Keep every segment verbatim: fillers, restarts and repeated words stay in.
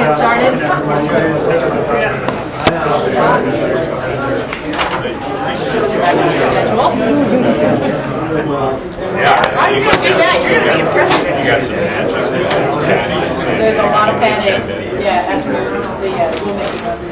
get started? Let's go back to the schedule. How are you going to do that? You're going to be impressive. You got some magic. There's a lot of padding. Yeah, after the uh, rulemaking votes.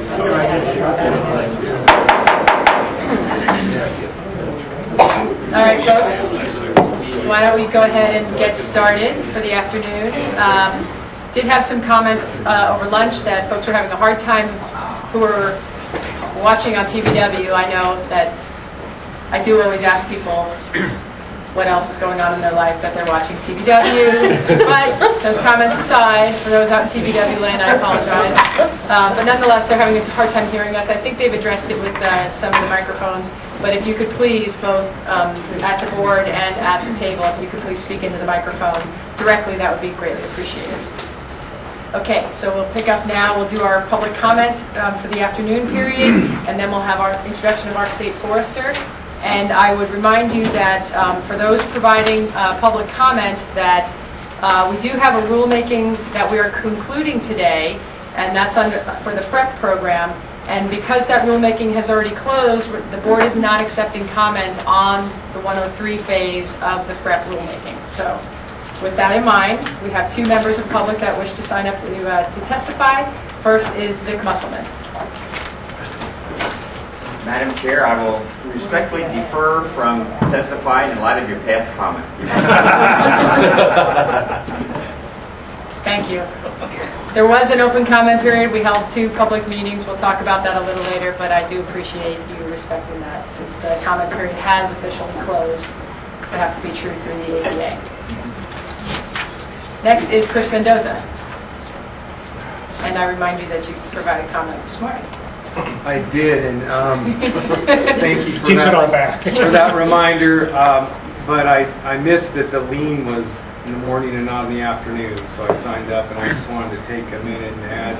All right, folks. Why don't we go ahead and get started for the afternoon? Um, did have some comments uh, over lunch that folks were having a hard time who were watching on T V W. I know that I do always ask people what else is going on in their life that they're watching T V W. But those comments aside, for those out in T V W land, I apologize. Uh, but nonetheless, they're having a hard time hearing us. I think they've addressed it with uh, some of the microphones. But if you could please, both um, at the board and at the table, if you could please speak into the microphone directly, that would be greatly appreciated. Okay, so we'll pick up now. We'll do our public comment um, for the afternoon period, and then we'll have our introduction of our state forester. And I would remind you that um, for those providing uh, public comment, that uh, we do have a rulemaking that we are concluding today, and that's under, for the F R E P program. And because that rulemaking has already closed, the board is not accepting comment on the one oh three phase of the F R E P rulemaking. So with that in mind, we have two members of the public that wish to sign up to, uh, to testify. First is Vic Musselman. Madam Chair, I will respectfully defer from testifying in light of your past comment. Thank you. There was an open comment period. We held two public meetings. We'll talk about that a little later, but I do appreciate you respecting that. Since the comment period has officially closed, we have to be true to the A P A. Next is Chris Mendoza. And I remind you that you provided comment this morning. I did, and um, thank you for Keeps it that, all back. for that reminder. Um, but I, I missed that the lien was in the morning and not in the afternoon, so I signed up, and I just wanted to take a minute and add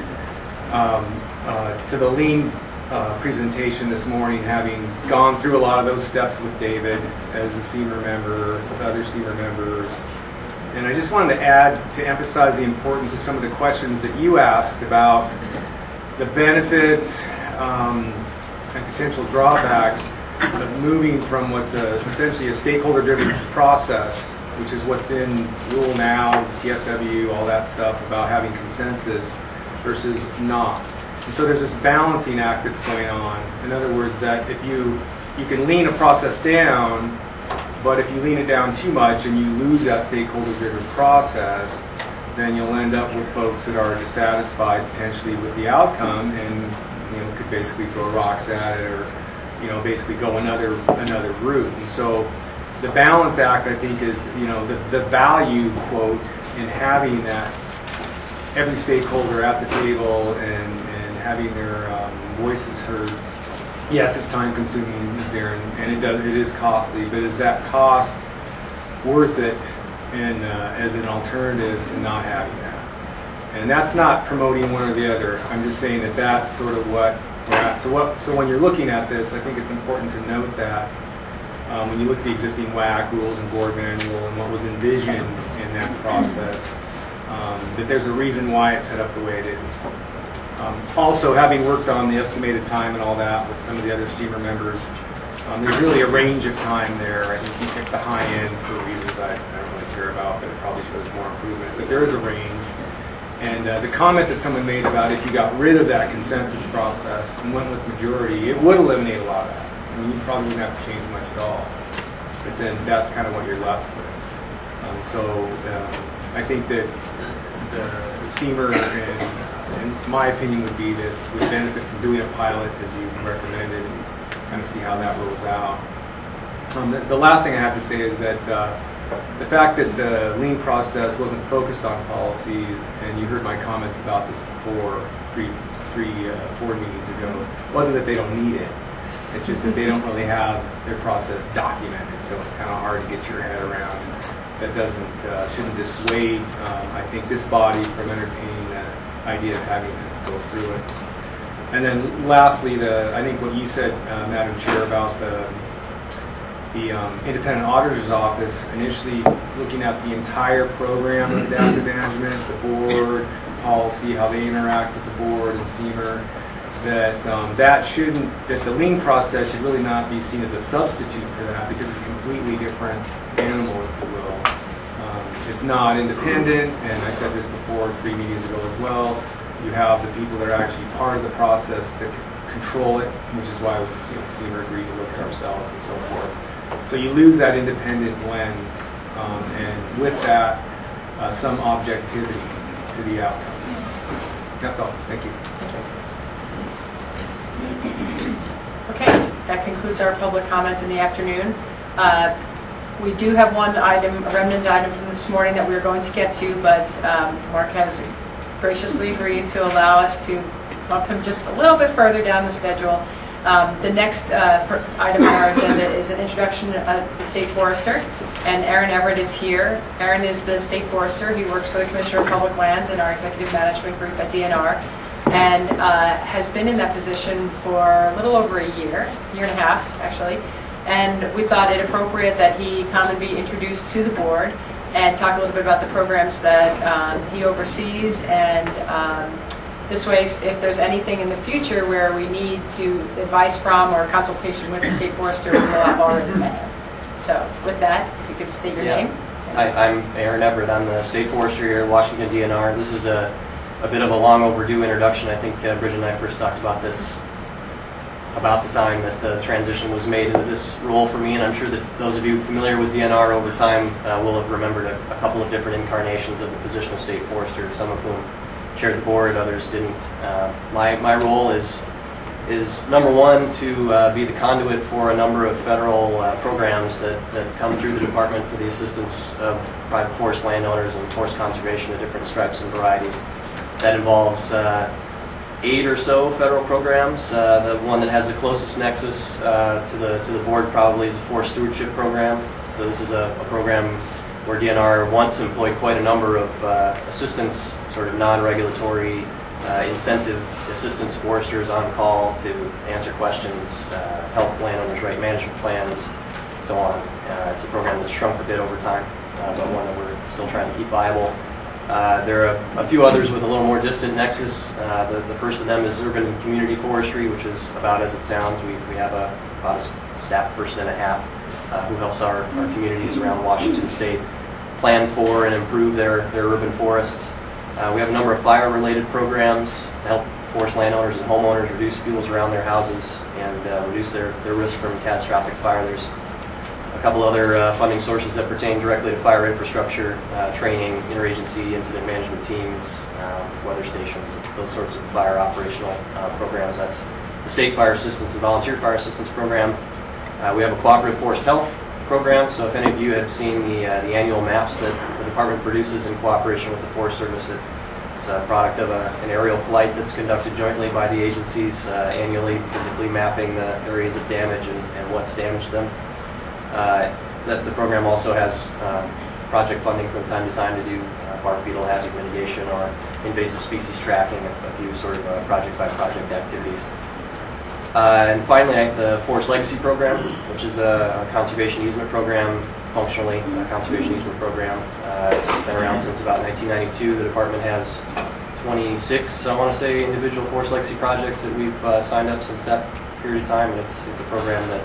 um, uh, to the lien uh, presentation this morning, having gone through a lot of those steps with David as a SEMA member, with other SEMA members. And I just wanted to add to emphasize the importance of some of the questions that you asked about the benefits um, and potential drawbacks of moving from what's a, essentially a stakeholder-driven process, which is what's in Rule Now, T F W, all that stuff about having consensus versus not. And so there's this balancing act that's going on. In other words, that if you you can lean a process down, but if you lean it down too much and you lose that stakeholder-driven process, then you'll end up with folks that are dissatisfied potentially with the outcome, and you know could basically throw rocks at it, or you know basically go another another route. And so the Balance Act, I think, is you know the the value quote in having that every stakeholder at the table and and having their um, voices heard. Yes, it's time consuming, Darren, and it does it is costly, but is that cost worth it? And uh, as an alternative to not having that, and that's not promoting one or the other. I'm just saying that that's sort of what we're at. So what? So when you're looking at this, I think it's important to note that um, when you look at the existing W A C rules and board manual and what was envisioned in that process, um, that there's a reason why it's set up the way it is. Um, also, having worked on the estimated time and all that with some of the other SEMA members, um, there's really a range of time there. I think you picked the high end for reasons I, I don't really care about, but it probably shows more improvement. But there is a range. And uh, the comment that someone made about if you got rid of that consensus process and went with majority, it would eliminate a lot of that. I mean, you probably wouldn't have to change much at all. But then that's kind of what you're left with. Um, so um, I think that the SEMA, and in my opinion, would be that would benefit from doing a pilot as you recommended, and kind of see how that rolls out. Um, the, the last thing I have to say is that uh, the fact that the lien process wasn't focused on policy, and you heard my comments about this before, three, three uh, board meetings ago, wasn't that they don't need it. It's just that they don't really have their process documented, so it's kind of hard to get your head around. That doesn't uh, shouldn't dissuade, um, I think, this body from entertaining the idea of having to go through it. And then lastly, the I think what you said, uh, Madam Chair, about the the um, independent auditor's office initially looking at the entire program of adaptive management, the board, policy, how they interact with the board and SEMER, that um, that shouldn't, that the lien process should really not be seen as a substitute for that, because it's a completely different animal, if you will. Um, it's not independent, and I said this before three meetings ago as well. You have the people that are actually part of the process that c- control it, which is why you know, SEMER agreed to look at ourselves and so forth. So you lose that independent lens, um, and with that, uh, some objectivity to the outcome. That's all. Thank you. Okay, that concludes our public comments in the afternoon. Uh, we do have one item, a remnant item from this morning that we are going to get to, but um, Mark has graciously agreed to allow us to bump him just a little bit further down the schedule. Um, the next uh, per- item on our agenda is an introduction of the State Forester, and Aaron Everett is here. Aaron is the State Forester. He works for the Commissioner of Public Lands in our executive management group at D N R, and uh, has been in that position for a little over a year, year and a half actually, and we thought it appropriate that he come and be introduced to the board and talk a little bit about the programs that um, he oversees, and um, this way, if there's anything in the future where we need to advice from or consultation with the State Forester, we will have already met him. So with that, if you could state your Yeah. name. Hi, I'm Aaron Everett. I'm the State Forester here at Washington D N R. This is a, a bit of a long overdue introduction. I think uh, Bridget and I first talked about this about the time that the transition was made into this role for me, and I'm sure that those of you familiar with D N R over time uh, will have remembered a, a couple of different incarnations of the position of State Forester, some of whom chaired the board, others didn't. Uh, my my role is is number one to uh, be the conduit for a number of federal uh, programs that, that come through the department for the assistance of private forest landowners and forest conservation of different stripes and varieties. That involves uh, eight or so federal programs. Uh, the one that has the closest nexus uh, to the to the board probably is the Forest Stewardship Program. So this is a, a program where D N R once employed quite a number of uh, assistance, sort of non-regulatory uh, incentive assistance foresters on call to answer questions, uh, help landowners write management plans, so on. Uh, it's a program that's shrunk a bit over time, uh, but one that we're still trying to keep viable. Uh, there are a, a few others with a little more distant nexus. Uh, the, the first of them is urban and community forestry, which is about as it sounds. We, we have a, about a staff person and a half uh, who helps our, our communities around Washington State plan for and improve their, their urban forests. Uh, we have a number of fire-related programs to help forest landowners and homeowners reduce fuels around their houses and uh, reduce their, their risk from catastrophic fire. There's a couple other uh, funding sources that pertain directly to fire infrastructure, uh, training, interagency incident management teams, uh, weather stations, those sorts of fire operational uh, programs. That's the State Fire Assistance and Volunteer Fire Assistance Program. Uh, we have a cooperative forest health program, so if any of you have seen the uh, the annual maps that the department produces in cooperation with the Forest Service, it, it's a product of a, an aerial flight that's conducted jointly by the agencies, uh, annually physically mapping the areas of damage and, and what's damaged them. Uh, that the program also has um, project funding from time to time to do uh, bark beetle hazard mitigation or invasive species tracking, a, a few sort of uh, project by project activities. Uh, and finally, the Forest Legacy Program, which is a, a conservation easement program, functionally a conservation easement program. Uh, it's been around since about nineteen ninety-two. The department has twenty-six, I want to say, individual Forest Legacy projects that we've uh, signed up since that period of time, and it's it's a program that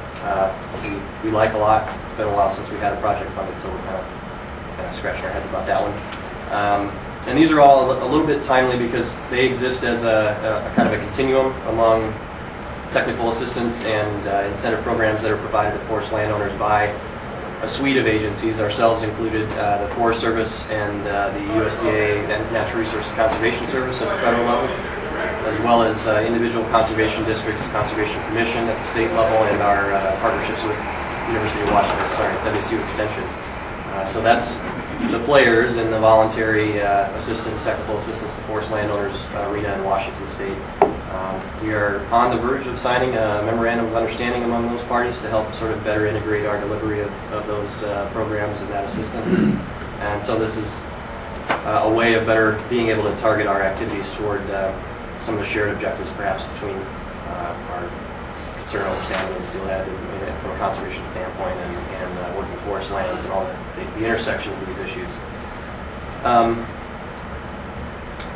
uh, we, we like a lot. It's been a while since we had a project funded, so we're kind of, kind of scratching our heads about that one. Um, and these are all a little bit timely because they exist as a, a, a kind of a continuum among technical assistance and uh, incentive programs that are provided to forest landowners by a suite of agencies, ourselves included, uh, the Forest Service and uh, the U S D A and Natural Resources Conservation Service at the federal level, as well as uh, individual conservation districts, Conservation Commission at the state level, and our uh, partnerships with University of Washington, sorry, W S U Extension. Uh, so that's the players in the voluntary uh, assistance, technical assistance to forest landowners uh, arena in Washington State. Um, we are on the verge of signing a memorandum of understanding among those parties to help sort of better integrate our delivery of, of those uh, programs and that assistance. And so this is uh, a way of better being able to target our activities toward uh, some of the shared objectives perhaps between uh, our concern over salmon and steelhead and, and from a conservation standpoint and, and uh, working forest lands and all the, the, the intersection of these issues. Um,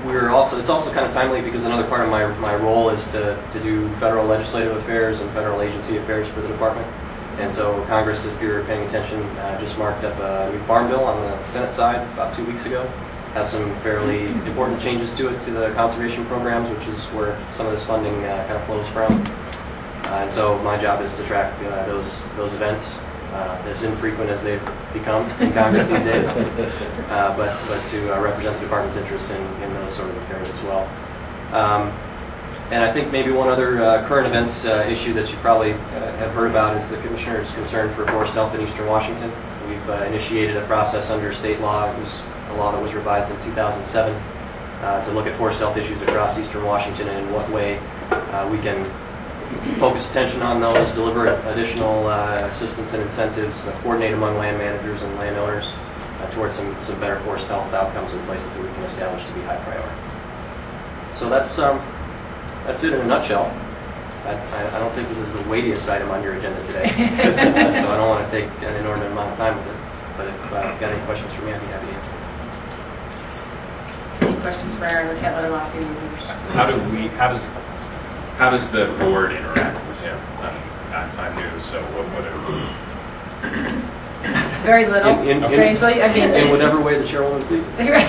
we're also, it's also kind of timely because another part of my, my role is to, to do federal legislative affairs and federal agency affairs for the department. And so Congress, if you're paying attention, uh, just marked up a new farm bill on the Senate side about two weeks ago. Has some fairly important changes to it, to the conservation programs, which is where some of this funding uh, kind of flows from. Uh, and so my job is to track uh, those those events, uh, as infrequent as they've become in Congress these days, uh, but but to uh, represent the department's interests in, in those sort of affairs as well. Um, and I think maybe one other uh, current events uh, issue that you probably uh, have heard about is the Commissioner's concern for forest health in Eastern Washington. We've uh, initiated a process under state law. It was a law that was revised in two thousand seven uh, to look at forest health issues across Eastern Washington and in what way uh, we can focus attention on those, deliver additional uh, assistance and incentives, uh, coordinate among land managers and landowners uh, towards some, some better forest health outcomes in places that we can establish to be high priorities. So that's um, that's it in a nutshell. I, I, I don't think this is the weightiest item on your agenda today, so I don't want to take an inordinate amount of time with it. But if uh, you've got any questions for me, I'd be happy to answer. Any questions for Aaron? We can't let him off too easy. How do we, how does, how does the board interact with him? I'm, I'm I'm new, so what would it? Very little, In- in- strangely. I mean, In whatever way the chairwoman pleases.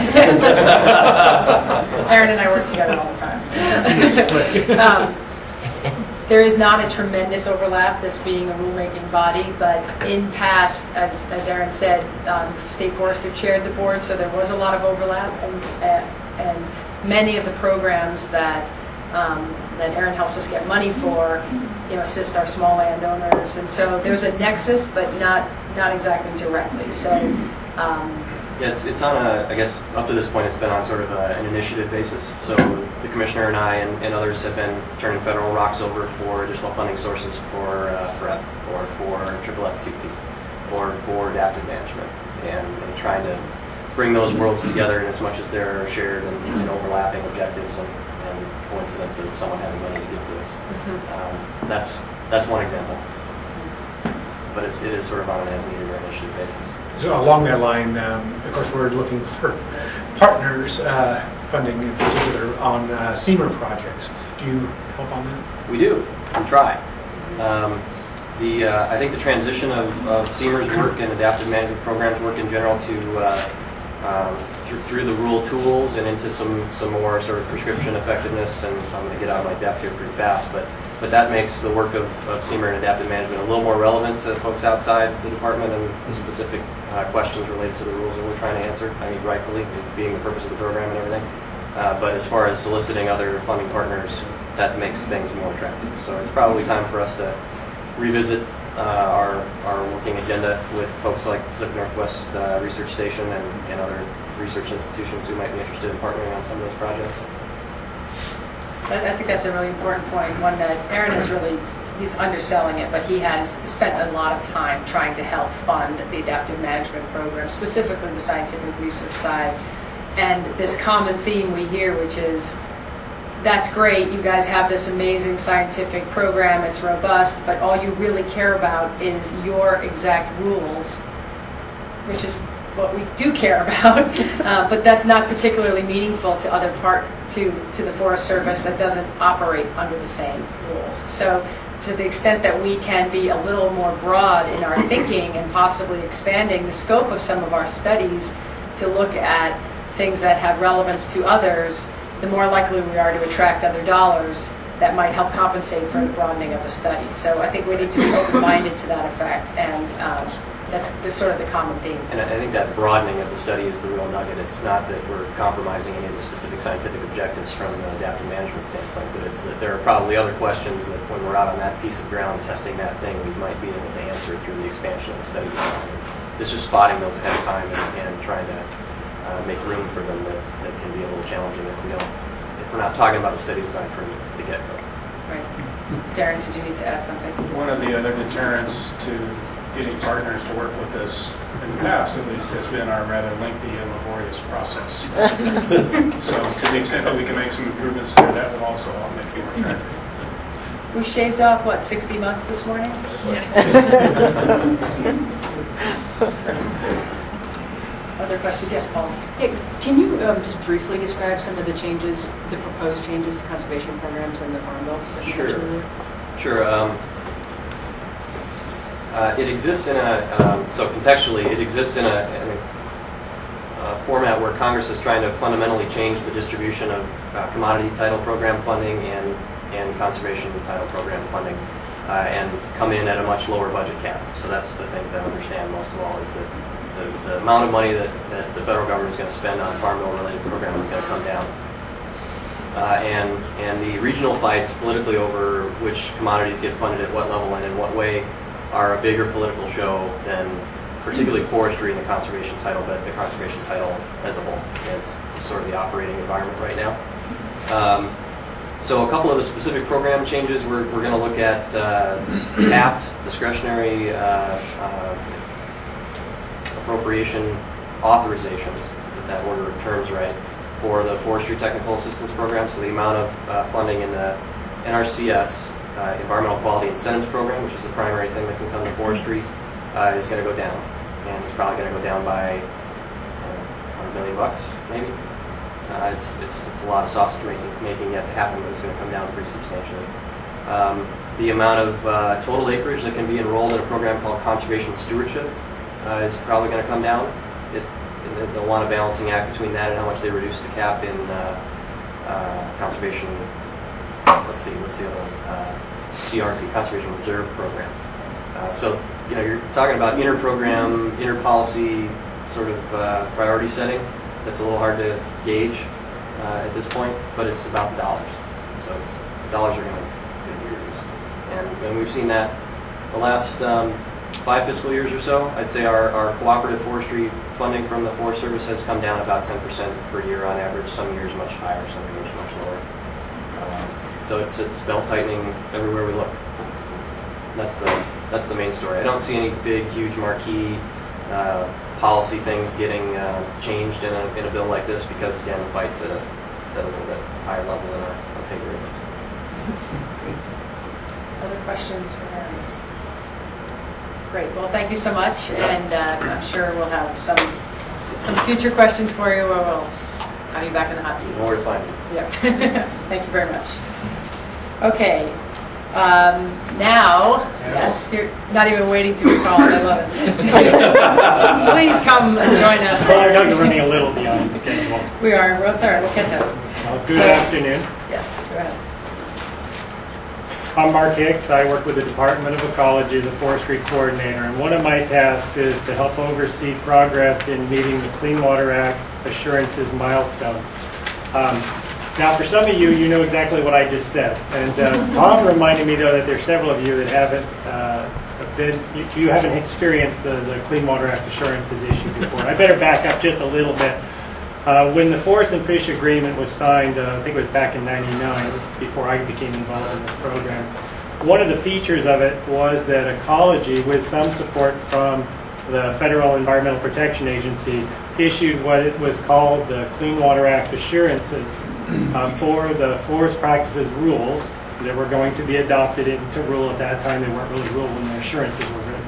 Aaron and I work together all the time. um, there is not a tremendous overlap, this being a rulemaking body, but in past, as, as Aaron said, um, State Forester chaired the board, so there was a lot of overlap, and, uh, and many of the programs that um, that Aaron helps us get money for, you know, assist our small landowners, and so there's a nexus, but not not exactly directly. So. Um, Yeah, it's, it's on a, I guess, up to this point, it's been on sort of a, an initiative basis. So the Commissioner and I and, and others have been turning federal rocks over for additional funding sources for uh, for E P, or for triple F T P, or for adaptive management, and, and trying to bring those worlds together in as much as there are shared and, and overlapping objectives and, and coincidence of someone having money to give to us. Mm-hmm. Um, that's that's one example, but it's, it is sort of on an as-needed or initiative basis. So along that line, um, of course, we're looking for partners, uh, funding in particular, on uh, SEMER projects. Do you help on that? We do. We try. Um, the uh, I think the transition of, of SEMER's work and adaptive management programs work in general to uh, um, through, through the rural tools and into some, some more sort of prescription effectiveness. And I'm going to get out of my depth here pretty fast, but but that makes the work of, of SEMER and adaptive management a little more relevant to folks outside the department and the specific uh, questions related to the rules that we're trying to answer. I mean, rightfully, being the purpose of the program and everything. Uh, but as far as soliciting other funding partners, that makes things more attractive. So it's probably time for us to revisit uh, our our working agenda with folks like Pacific Northwest uh, Research Station and, and other research institutions who might be interested in partnering on some of those projects. I think that's a really important point, one that Aaron is really, he's underselling it, but he has spent a lot of time trying to help fund the adaptive management program, specifically the scientific research side. And this common theme we hear, which is, that's great, you guys have this amazing scientific program, it's robust, but all you really care about is your exact rules, which is what we do care about, uh, but that's not particularly meaningful to other part to to the Forest Service that doesn't operate under the same rules. So, to the extent that we can be a little more broad in our thinking and possibly expanding the scope of some of our studies to look at things that have relevance to others, the more likely we are to attract other dollars that might help compensate for the broadening of the study. So, I think we need to be open-minded to that effect, and um, that's the, sort of the common theme. And I think that broadening of the study is the real nugget. It's not that we're compromising any of the specific scientific objectives from the adaptive management standpoint, but it's that there are probably other questions that when we're out on that piece of ground testing that thing, we might be able to answer through the expansion of the study design. It's just spotting those ahead of time and, and trying to uh, make room for them that, that can be a little challenging if we don't, if we're not talking about the study design from the get-go. Right. Darren, did you need to add something? One of the other deterrents to getting partners to work with us, in the past at least, has been our rather lengthy and laborious process. So to the extent that we can make some improvements there, that will also help make it more attractive. We shaved off, what, sixty months this morning? Other questions? Yes, Paul. Yeah, can you um, just briefly describe some of the changes, the proposed changes to conservation programs in the Farm Bill? that you Sure. mentioned earlier? Sure. Um, uh, it exists in a, um, so contextually, it exists in a, in a uh, format where Congress is trying to fundamentally change the distribution of uh, commodity title program funding and, and conservation title program funding, uh, and come in at a much lower budget cap. So that's the things I understand most of all, is that the, the amount of money that, that the federal government is going to spend on Farm Bill related programs is going to come down. Uh, and and the regional fights politically over which commodities get funded at what level and in what way are a bigger political show than particularly forestry and the conservation title, but the conservation title as a whole. It's sort of the operating environment right now. Um, so a couple of the specific program changes we're, we're going to look at uh, capped discretionary uh, uh, appropriation authorizations, if that order of terms right, for the Forestry Technical Assistance Program. So the amount of uh, funding in the N R C S, uh, Environmental Quality Incentives Program, which is the primary thing that can come to forestry, uh, is going to go down. And it's probably going to go down by uh, one hundred million bucks, maybe. Uh, it's, it's, it's a lot of sausage making, making yet to happen, but it's going to come down pretty substantially. Um, the amount of uh, total acreage that can be enrolled in a program called Conservation Stewardship uh, is probably going to come down. It, they'll want a balancing act between that and how much they reduce the cap in uh, uh, conservation. Let's see, what's the other one? Uh, C R P, Conservation Reserve Program. Uh, so, you know, you're talking about inter-program, inter-policy sort of uh, priority setting. That's a little hard to gauge uh, at this point, but it's about the dollars. So it's, the dollars are going to be reduced. And, and we've seen that the last um, five fiscal years or so. I'd say our, our cooperative forestry funding from the Forest Service has come down about ten percent per year on average, some years much higher, some years much lower. Um, so it's, it's belt tightening everywhere we look. That's the, that's the main story. I don't see any big, huge marquee uh, policy things getting uh, changed in a, in a bill like this because, again, the fight's at a, it's at a little bit higher level than our, our pay grade is. Other questions for Aaron? Great. Well, thank you so much, and uh, I'm sure we'll have some some future questions for you, or we'll have you back in the hot seat. More to find. Yeah. Thank you very much. Okay. Um, now, yes, you're not even waiting to be called. I love it. Please come and join us. Well, I know you're running a little beyond schedule. We are. Well, it's all right. We'll catch up. Well, good So- afternoon. Yes, go ahead. I'm Mark Hicks. I work with the Department of Ecology as a forestry coordinator, and one of my tasks is to help oversee progress in meeting the Clean Water Act assurances milestones. Um, now, for some of you, you know exactly what I just said, and uh, Tom reminded me, though, that there are several of you that haven't uh, been, you, you haven't experienced the, the Clean Water Act assurances issue before. I better back up just a little bit. Uh, when the Forest and Fish Agreement was signed, uh, I think it was back in ninety-nine, it was before I became involved in this program, one of the features of it was that Ecology, with some support from the Federal Environmental Protection Agency, issued what it was called the Clean Water Act assurances uh, for the forest practices rules that were going to be adopted into rule at that time. They weren't really rule when the assurances were written,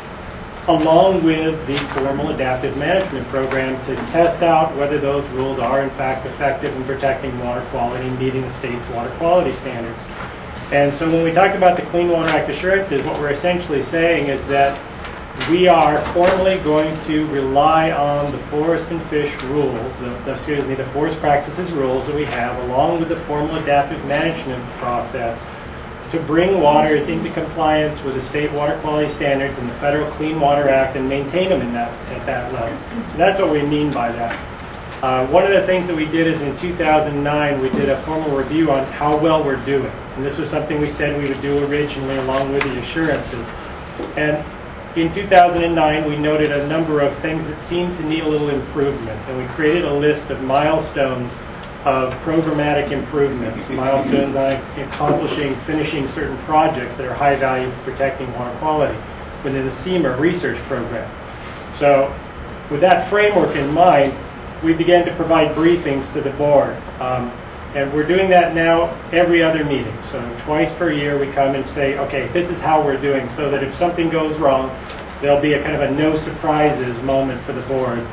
along with the formal adaptive management program to test out whether those rules are in fact effective in protecting water quality and meeting the state's water quality standards. And so when we talk about the Clean Water Act assurances, what we're essentially saying is that we are formally going to rely on the forest and fish rules, the, the, excuse me, the forest practices rules that we have, along with the formal adaptive management process, to bring waters into compliance with the state water quality standards and the Federal Clean Water Act and maintain them in that, at that level. So that's what we mean by that. Uh, one of the things that we did is in two thousand nine, we did a formal review on how well we're doing. And this was something we said we would do originally along with the assurances. And in two thousand nine, we noted a number of things that seemed to need a little improvement. And we created a list of milestones of programmatic improvements, milestones on accomplishing, finishing certain projects that are high value for protecting water quality within the C M E R research program. So with that framework in mind, we began to provide briefings to the board. Um, and we're doing that now every other meeting. So twice per year we come and say, okay, this is how we're doing, so that if something goes wrong, there'll be a kind of a no surprises moment for the board, that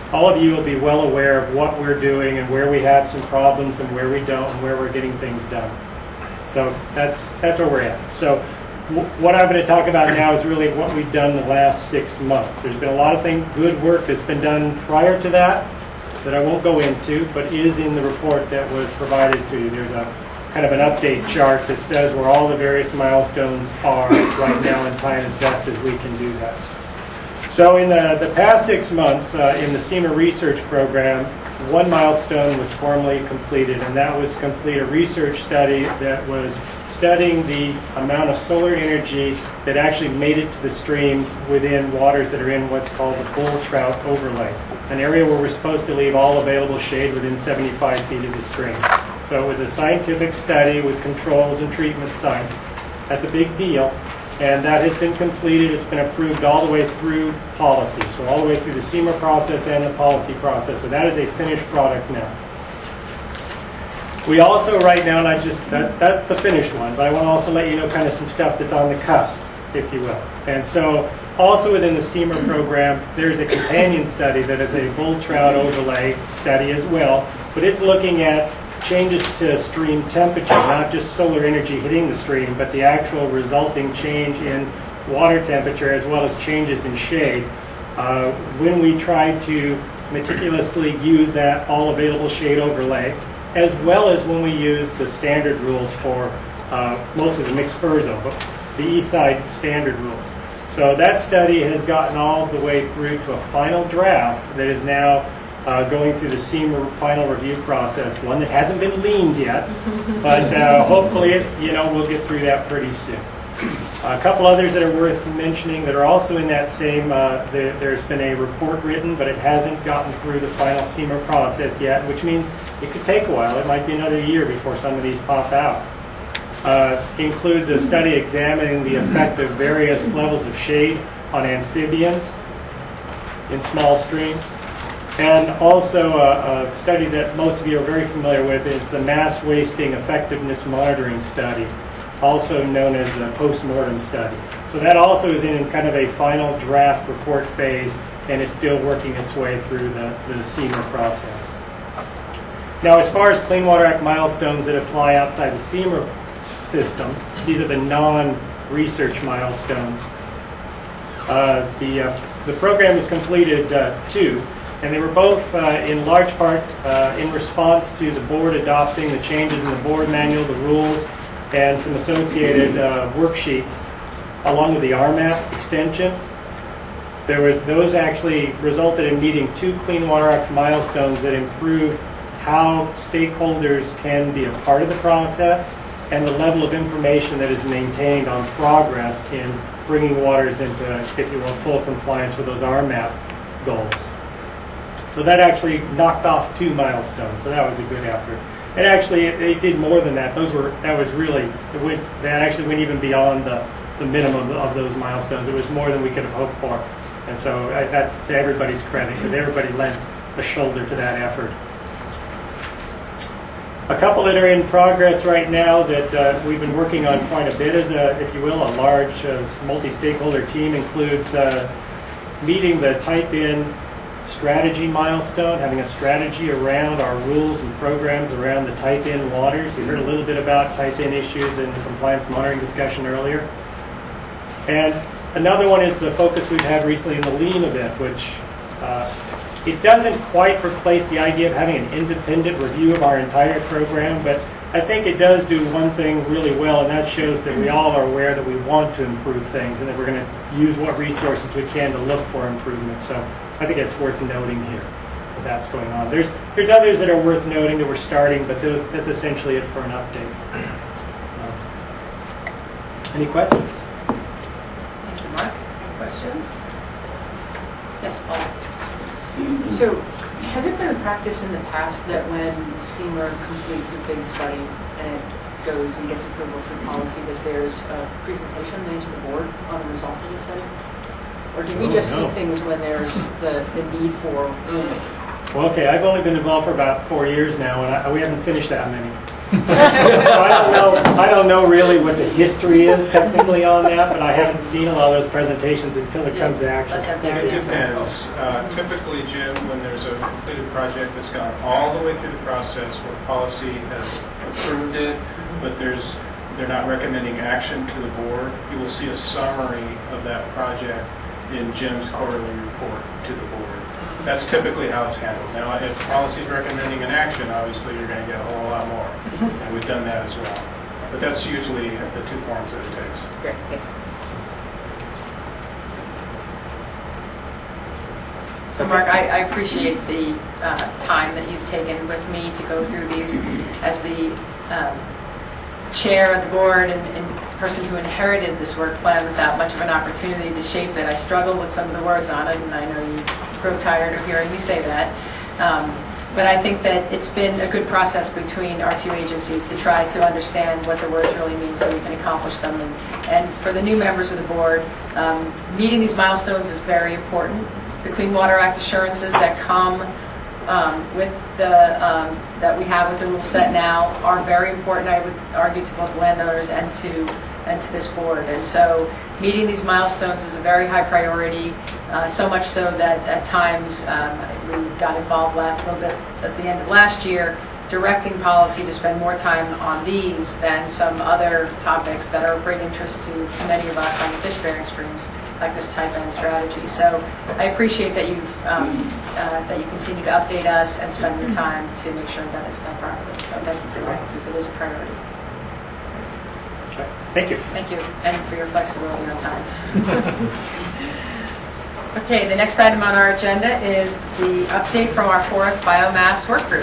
all of you will be well aware of what we're doing and where we have some problems and where we don't and where we're getting things done. So that's that's where we're at. So w- what I'm going to talk about now is really what we've done the last six months. There's been a lot of things, good work that's been done prior to that that I won't go into, but is in the report that was provided to you. There's a kind of an update chart that says where all the various milestones are right now in time as best as we can do that. So in the, the past six months uh, in the SEMA research program, one milestone was formally completed, and that was to complete a research study that was studying the amount of solar energy that actually made it to the streams within waters that are in what's called the bull trout overlay, an area where we're supposed to leave all available shade within seventy-five feet of the stream. So it was a scientific study with controls and treatment sites. That's a big deal. And that has been completed. It's been approved all the way through policy, so all the way through the SEMA process and the policy process. So that is a finished product now. We also right now, not just that, that's the finished ones. I want to also let you know kind of some stuff that's on the cusp, if you will. And so also within the SEMA program, there's a companion study that is a bull trout overlay study as well, but it's looking at changes to stream temperature, not just solar energy hitting the stream, but the actual resulting change in water temperature as well as changes in shade. Uh, when we try to meticulously use that all available shade overlay, as well as when we use the standard rules for uh, mostly the mixed spur zone, but the east side standard rules. So that study has gotten all the way through to a final draft that is now Uh, going through the SEMA final review process, one that hasn't been leaned yet, but uh, hopefully it's, you know, we'll get through that pretty soon. Uh, a couple others that are worth mentioning that are also in that same, uh, there, there's been a report written, but it hasn't gotten through the final SEMA process yet, which means it could take a while. It might be another year before some of these pop out. Uh, includes a study examining the effect of various levels of shade on amphibians in small streams. And also a, a study that most of you are very familiar with is the Mass Wasting Effectiveness Monitoring Study, also known as the Post-Mortem Study. So that also is in kind of a final draft report phase and is still working its way through the, the SEMA process. Now, as far as Clean Water Act milestones that apply outside the SEMA system, these are the non-research milestones. Uh, the, uh, the program has completed uh, two. And they were both, uh, in large part, uh, in response to the board adopting the changes in the board manual, the rules, and some associated uh, worksheets, along with the R M A P extension. There was those actually resulted in meeting two Clean Water Act milestones that improved how stakeholders can be a part of the process and the level of information that is maintained on progress in bringing waters into, if you will, full compliance with those R M A P goals. So that actually knocked off two milestones. So that was a good effort. And actually, it, it did more than that. Those were that was really it went, that actually went even beyond the, the minimum of those milestones. It was more than we could have hoped for. And so I, that's to everybody's credit because everybody lent a shoulder to that effort. A couple that are in progress right now that uh, we've been working on quite a bit as a, if you will, a large uh, multi-stakeholder team includes uh, meeting the type-in strategy milestone, having a strategy around our rules and programs around the type-in waters. You heard a little bit about type-in issues in the compliance monitoring discussion earlier. And another one is the focus we've had recently in the lean event, which uh, it doesn't quite replace the idea of having an independent review of our entire program, but I think it does do one thing really well, and that shows that we all are aware that we want to improve things and that we're going to use what resources we can to look for improvements. So I think it's worth noting here that that's going on. There's there's others that are worth noting that we're starting, but those, that's essentially it for an update. Uh, any questions? Thank you, Mark. Any questions? Yes, Paul. So, has it been a practice in the past that when SEMA completes a big study and it goes and gets approval for policy, that there's a presentation made to the board on the results of the study? Or do we Oh, just no. see things when there's the, the need for rulemaking? Well, okay, I've only been involved for about four years now, and I, we haven't finished that many. So I don't know. I don't know really what the history is technically on that, but I haven't seen a lot of those presentations until it comes to action. Let's have It David answer. depends. Uh, Typically, Jim, when there's a completed project that's gone all the way through the process where policy has approved it, but there's they're not recommending action to the board, you will see a summary of that project in Jim's quarterly report to the board. That's typically how it's handled. Now, if policy is recommending an action, obviously you're going to get a whole lot more, and we've done that as well. But that's usually the two forms that it takes. Great, thanks. So Mark, I, I appreciate the uh, time that you've taken with me to go through these as the um, chair of the board and, and person who inherited this work plan without much of an opportunity to shape it. I struggled with some of the words on it, and I know you grow tired of hearing me say that. Um, but I think that it's been a good process between our two agencies to try to understand what the words really mean so we can accomplish them. And, and for the new members of the board, um, meeting these milestones is very important. The Clean Water Act assurances that come um, with the um, that we have with the rule set now are very important, I would argue, to both landowners and to and to this board. And so meeting these milestones is a very high priority, uh, so much so that at times um, we got involved last, a little bit at the end of last year directing policy to spend more time on these than some other topics that are of great interest to, to many of us on the fish-bearing streams, like this type N strategy. So I appreciate that you've um, uh, that you continue to update us and spend the time to make sure that it's done properly. So thank you for that, because it is a priority. Okay. Thank you. Thank you, and for your flexibility on time. Okay, the next item on our agenda is the update from our forest biomass work group.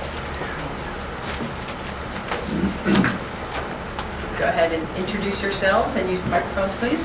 Go ahead and introduce yourselves and use the microphones, please.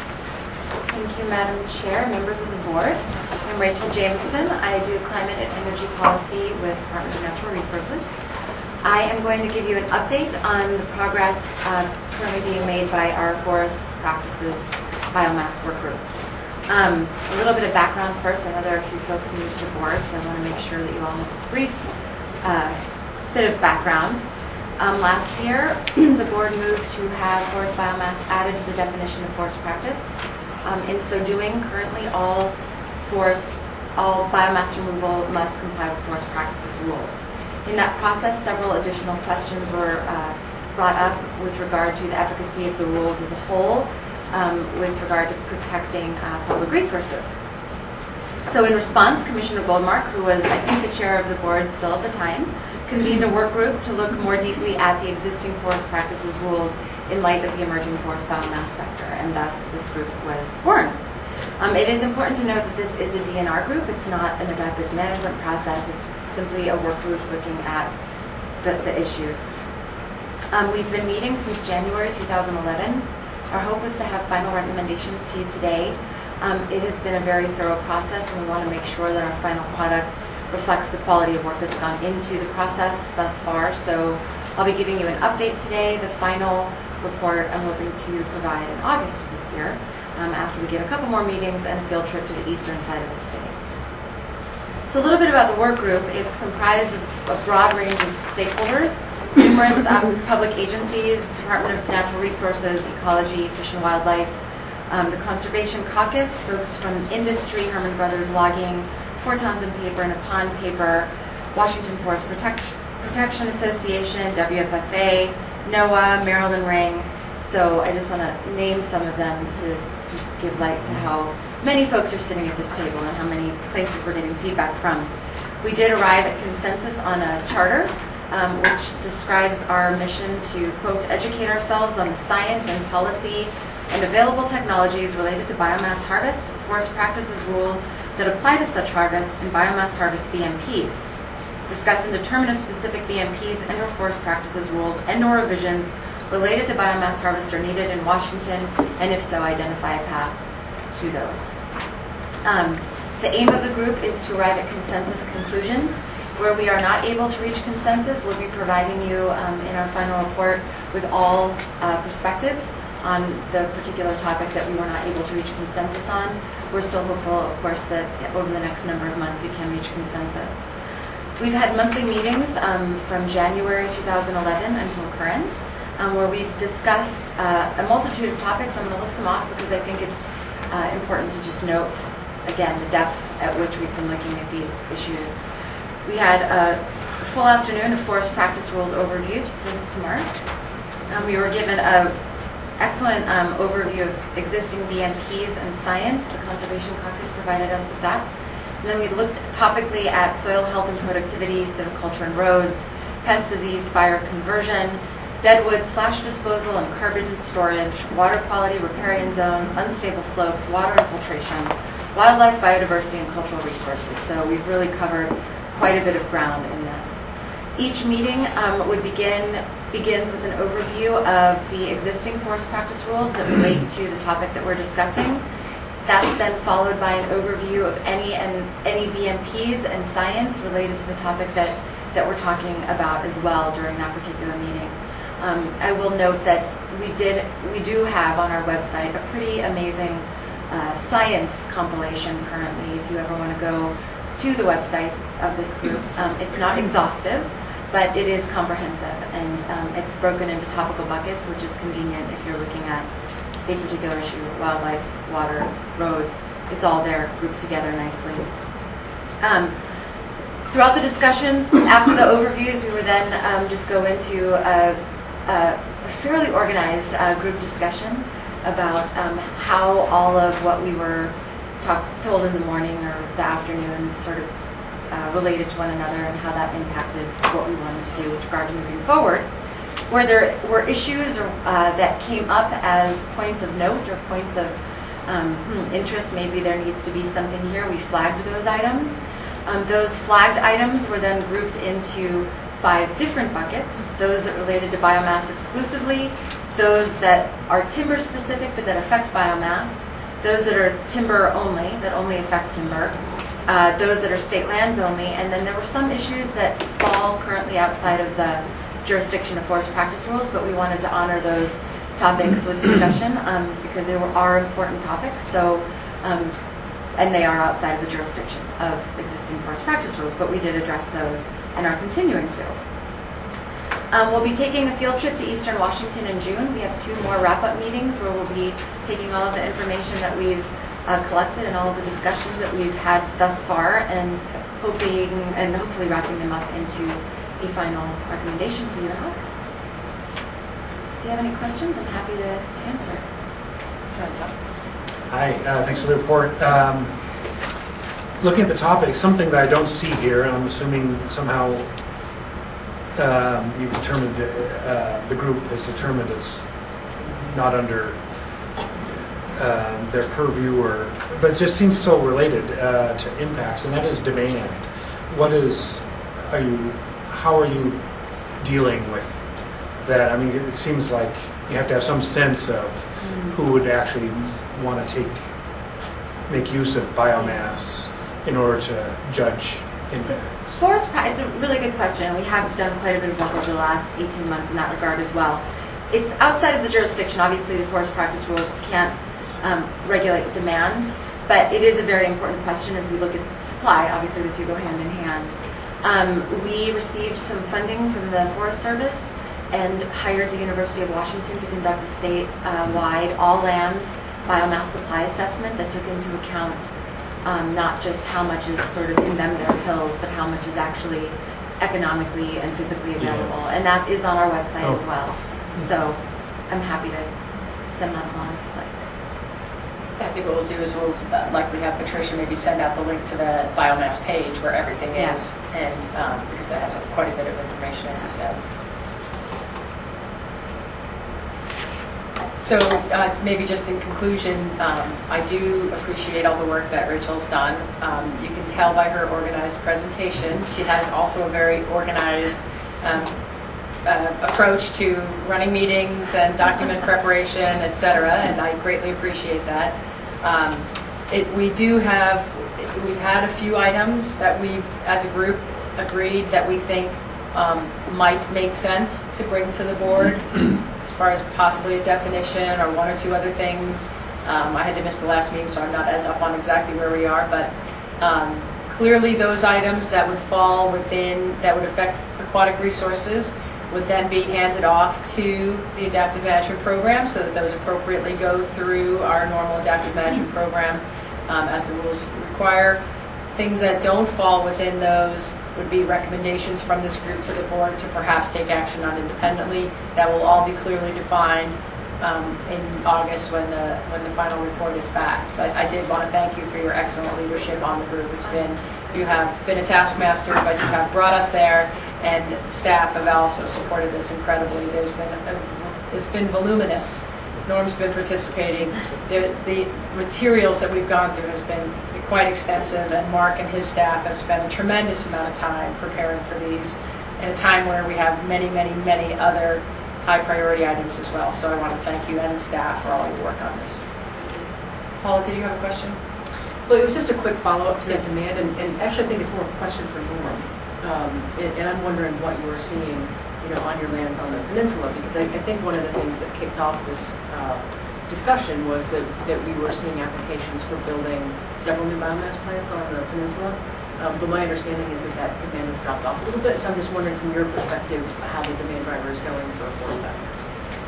Thank you, Madam Chair, members of the board. I'm Rachel Jameson. I do climate and energy policy with Department of Natural Resources. I am going to give you an update on the progress uh, currently being made by our forest practices biomass work group. Um, a little bit of background first. I know there are a few folks new to the board, so I want to make sure that you all have a brief uh, bit of background. Um, last year, the board moved to have forest biomass added to the definition of forest practice. Um, in so doing, currently all forest, all biomass removal must comply with forest practices rules. In that process, several additional questions were uh, brought up with regard to the efficacy of the rules as a whole, um, with regard to protecting uh, public resources. So in response, Commissioner Goldmark, who was, I think, the chair of the board still at the time, convened a work group to look more deeply at the existing forest practices rules in light of the emerging forest biomass sector, and thus this group was born. Um, it is important to note that this is a D N R group. It's not an adaptive management process. It's simply a work group looking at the, the issues. Um, we've been meeting since January two thousand eleven. Our hope was to have final recommendations to you today. Um, it has been a very thorough process, and we want to make sure that our final product reflects the quality of work that's gone into the process thus far. So I'll be giving you an update today. The final report I'm hoping to provide in August of this year, um, after we get a couple more meetings and a field trip to the eastern side of the state. So a little bit about the work group. It's comprised of a broad range of stakeholders, numerous um, public agencies, Department of Natural Resources, Ecology, Fish and Wildlife, um, the Conservation Caucus, folks from industry, Herman Brothers Logging, Port Townsend Paper, Nippon Paper, Washington Forest Protect- Protection Association, W F F A, NOAA, Maryland Ring. So I just want to name some of them to just give light to how many folks are sitting at this table and how many places we're getting feedback from. We did arrive at consensus on a charter, um, which describes our mission to, quote, educate ourselves on the science and policy and available technologies related to biomass harvest, forest practices rules that apply to such harvest, and biomass harvest B M Ps. Discuss and determine if specific B M Ps and or forest practices rules and or revisions related to biomass harvest are needed in Washington, and if so, identify a path to those. Um, the aim of the group is to arrive at consensus conclusions. Where we are not able to reach consensus, we'll be providing you um, in our final report with all uh, perspectives on the particular topic that we were not able to reach consensus on. We're still hopeful, of course, that over the next number of months we can reach consensus. We've had monthly meetings um, from January two thousand eleven until current, um, where we've discussed uh, a multitude of topics. I'm going to list them off because I think it's uh, important to just note, again, the depth at which we've been looking at these issues. We had a full afternoon of forest practice rules overview to bring us to March. Um, we were given an excellent um, overview of existing B M Ps and science. The Conservation Caucus provided us with that. And then we looked topically at soil health and productivity, silviculture and roads, pest disease, fire conversion, deadwood slash disposal and carbon storage, water quality, riparian zones, unstable slopes, water infiltration, wildlife, biodiversity, and cultural resources. So we've really covered quite a bit of ground in this. Each meeting um, would begin begins with an overview of the existing forest practice rules that relate to the topic that we're discussing. That's then followed by an overview of any and any B M Ps and science related to the topic that, that we're talking about as well during that particular meeting. Um, I will note that we did we do have on our website a pretty amazing uh, science compilation currently. If you ever want to go to the website of this group, um, it's not exhaustive, but it is comprehensive, and um, it's broken into topical buckets, which is convenient if you're looking at a particular issue: wildlife, water, roads. It's all there grouped together nicely. Um, throughout the discussions, after the overviews, we would then um, just go into a, a, a fairly organized uh, group discussion about um, how all of what we were talk, told in the morning or the afternoon sort of uh, related to one another, and how that impacted what we wanted to do with regard to moving forward. Where there were issues or, uh, that came up as points of note or points of um, hmm, interest, maybe there needs to be something here, we flagged those items. Um, those flagged items were then grouped into five different buckets: those that related to biomass exclusively, those that are timber specific but that affect biomass, those that are timber only, that only affect timber, uh, those that are state lands only, and then there were some issues that fall currently outside of the jurisdiction of forest practice rules, but we wanted to honor those topics with discussion um, because they were, are important topics. So, um, and they are outside of the jurisdiction of existing forest practice rules, but we did address those and are continuing to. Um, we'll be taking a field trip to Eastern Washington in June. We have two more wrap-up meetings where we'll be taking all of the information that we've uh, collected and all of the discussions that we've had thus far, and hoping and hopefully wrapping them up into a final recommendation for you in August. So if you have any questions, I'm happy to, to answer. Hi, uh, thanks for the report. Um, looking at the topic, something that I don't see here, and I'm assuming somehow um, you've determined, uh, the group has determined it's not under um, their purview, or, but it just seems so related uh, to impacts, and that is demand. What is, are you, how are you dealing with that? I mean, it seems like you have to have some sense of who would actually want to take, make use of biomass in order to judge impacts. So, forest practice, it's a really good question. We have done quite a bit of work over the last eighteen months in that regard as well. It's outside of the jurisdiction. Obviously, the forest practice rules can't um, regulate demand, but it is a very important question as we look at supply. Obviously, the two go hand in hand. Um, we received some funding from the Forest Service and hired the University of Washington to conduct a state-wide all lands biomass supply assessment that took into account um, not just how much is sort of in them their pills, but how much is actually economically and physically available. Yeah. And that is on our website oh. as well. So I'm happy to send that along if you'd like. I think what we'll do is we'll uh, likely have Patricia maybe send out the link to the biomass page where everything yeah. is, and um, because that has quite a bit of information, as you said. So uh, maybe just in conclusion, um, I do appreciate all the work that Rachel's done. Um, you can tell by her organized presentation. She has also a very organized um, uh, approach to running meetings and document preparation, et cetera, and I greatly appreciate that. Um, it, we do have, we've had a few items that we've, as a group, agreed that we think um, might make sense to bring to the board, as far as possibly a definition or one or two other things. Um, I had to miss the last meeting, so I'm not as up on exactly where we are, but um, clearly those items that would fall within, that would affect aquatic resources would then be handed off to the adaptive management program so that those appropriately go through our normal adaptive management program um, as the rules require. Things that don't fall within those would be recommendations from this group to the board to perhaps take action on independently. That will all be clearly defined um, in August when the when the final report is back. But I did want to thank you for your excellent leadership on the group. It's been, you have been a taskmaster, but you have brought us there, and staff have also supported this incredibly. There's been a, it's been voluminous. Norm's been participating. The, the materials that we've gone through has been quite extensive, and Mark and his staff have spent a tremendous amount of time preparing for these in a time where we have many, many, many other high priority items as well. So I want to thank you and the staff for all your work on this. Paula, did you have a question? Well, it was just a quick follow-up to that demand, and, and actually I think it's more a question for Norm. Um, and, and I'm wondering what you were seeing, you know, on your lands on the peninsula, because I, I think one of the things that kicked off this uh, discussion was that, that we were seeing applications for building several new biomass plants on the peninsula. Um, but my understanding is that that demand has dropped off a little bit, so I'm just wondering from your perspective how the demand driver is going for affordable biomass.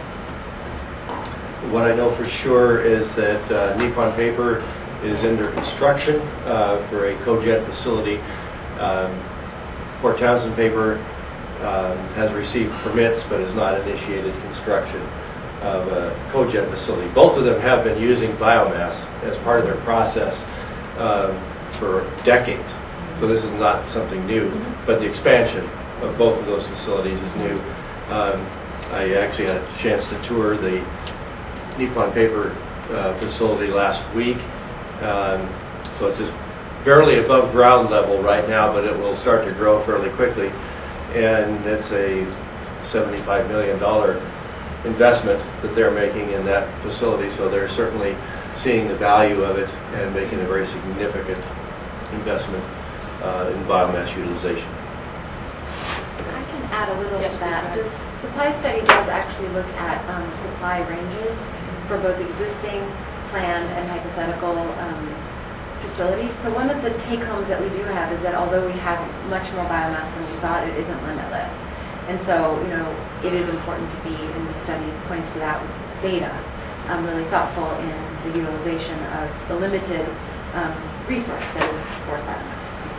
What I know for sure is that uh, Nippon Paper is under construction uh, for a cogen facility. Um, Port Townsend Paper um, has received permits but has not initiated construction of a cogen facility. Both of them have been using biomass as part of their process um, for decades. So this is not something new, but the expansion of both of those facilities is new. Um, I actually had a chance to tour the Nippon Paper uh, facility last week. Um, so it's just barely above ground level right now, but it will start to grow fairly quickly. And it's a seventy-five million dollars investment that they're making in that facility, so they're certainly seeing the value of it and making a very significant investment uh, in biomass utilization. I can add a little Yes, to that. please, The supply study does actually look at um, supply ranges for both existing, planned, and hypothetical um, facilities. So one of the take-homes that we do have is that although we have much more biomass than we thought, it isn't limitless. And so, you know, it is important to be, and the study points to that with data, um, really thoughtful in the utilization of the limited um, resource that is forest biomass.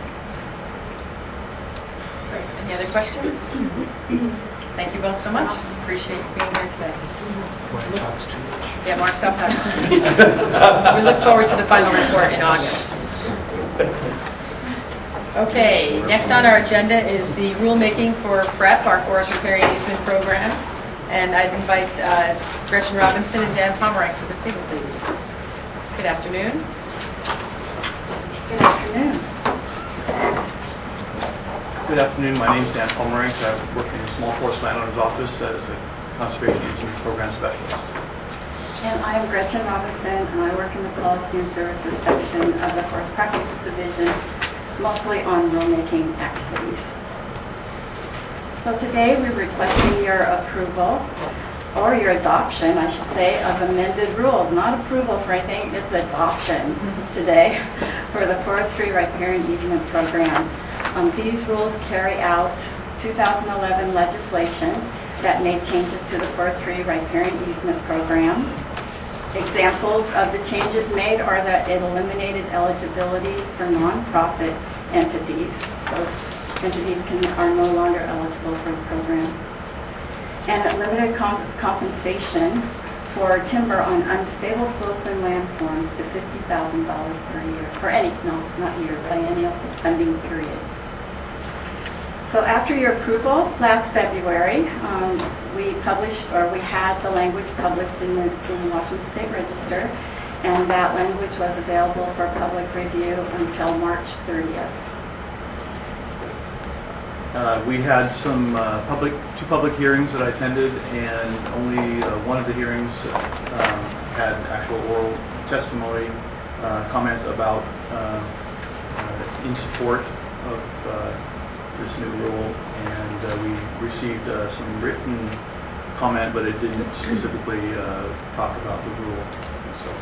Great. Any other questions? Thank you both so much. Appreciate you being here today. Mark talks too much. Yeah, Mark, stop talking to me. We look forward to the final report in August. Okay, next on our agenda is the rulemaking for F R E P, our Forest Riparian Easement Program. And I'd invite uh, Gretchen Robinson and Dan Pomerank to the table, please. Good afternoon. Good afternoon. Good afternoon. My name is Dan Pomerank. I work in the Small Forest Landowner's Office as a Conservation Easement Program Specialist. And I am Gretchen Robinson, and I work in the Policy and Services section of the Forest Practices Division, mostly on rulemaking activities. So today we're requesting your approval, or your adoption, I should say, of amended rules. Not approval for anything, it's adoption today for the Forestry Riparian Easement Program. Um, these rules carry out two thousand eleven legislation that made changes to the Forestry Riparian Easement Program. Examples of the changes made are that it eliminated eligibility for nonprofit entities. Those entities can, are no longer eligible for the program. And it limited comp compensation for timber on unstable slopes and landforms to fifty thousand dollars per year, for any, no, not year, biennial funding period. So after your approval last February, um, we published, or we had the language published in the, in the Washington State Register, and that language was available for public review until March thirtieth. Uh, we had some uh, public, two public hearings that I attended, and only uh, one of the hearings um, had actual oral testimony, uh, comments about uh, uh, in support of uh, this new rule, and uh, we received uh, some written comment, but it didn't specifically uh, talk about the rule. So.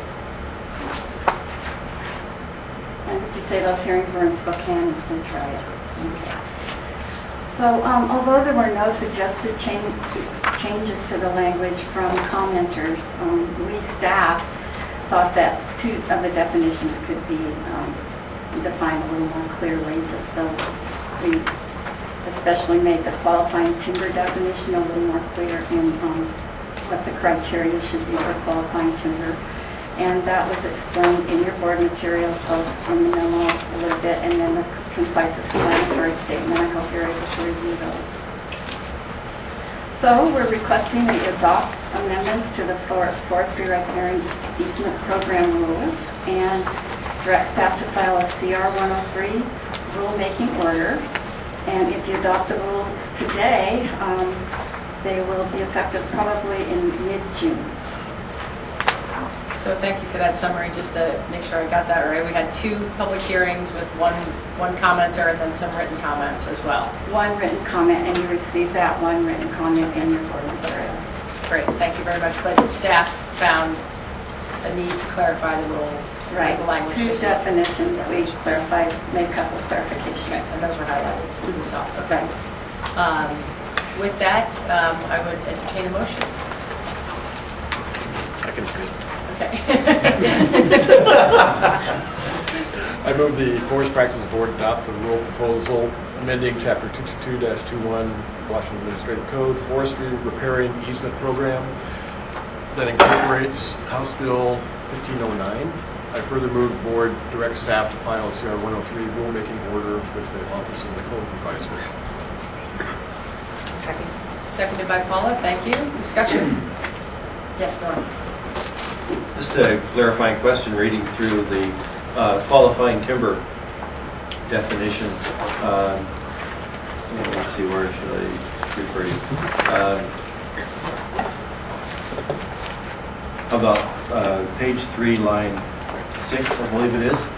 And did you say those hearings were in Spokane and Centralia? Okay. So um, although there were no suggested change, changes to the language from commenters, um, we staff thought that two of the definitions could be um, defined a little more clearly, just so we especially made the qualifying timber definition a little more clear in um, what the criteria should be for qualifying timber. And that was explained in your board materials, both from the memo a little bit and then the concise explanatory statement. I hope you're able to review those. So we're requesting that you adopt amendments to the for forestry riparian easement program rules and direct staff to file a C R one oh three rulemaking order. And if you adopt the rules today, um, they will be effective probably in mid-June. So thank you for that summary. Just to make sure I got that right, we had two public hearings with one one commenter and then some written comments as well. One written comment, and you received that one written comment in your board materials. Great, thank you very much. But staff found a need to clarify the rule, right? The language. Two definitions. We clarified, made a couple of clarifications, yes, and those were highlighted. We saw. Okay. Um, with that, um, I would entertain a motion. I can see. Okay. I move the Forest Practices Board adopt the rule proposal amending Chapter two twenty-two dash twenty-one Washington Administrative Code Forestry Riparian Easement Program that incorporates House Bill fifteen oh nine. I further move the board direct staff to file a C R one oh three rulemaking order with the Office of the Code Advisor. Second. Seconded by Paula. Thank you. Discussion. Yes, Norm. Just a clarifying question, reading through the uh, qualifying timber definition. Um, let's see, where should I refer you? Um, about uh, page three, line six, I believe it is.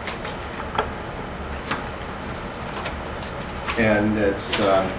And it's uh,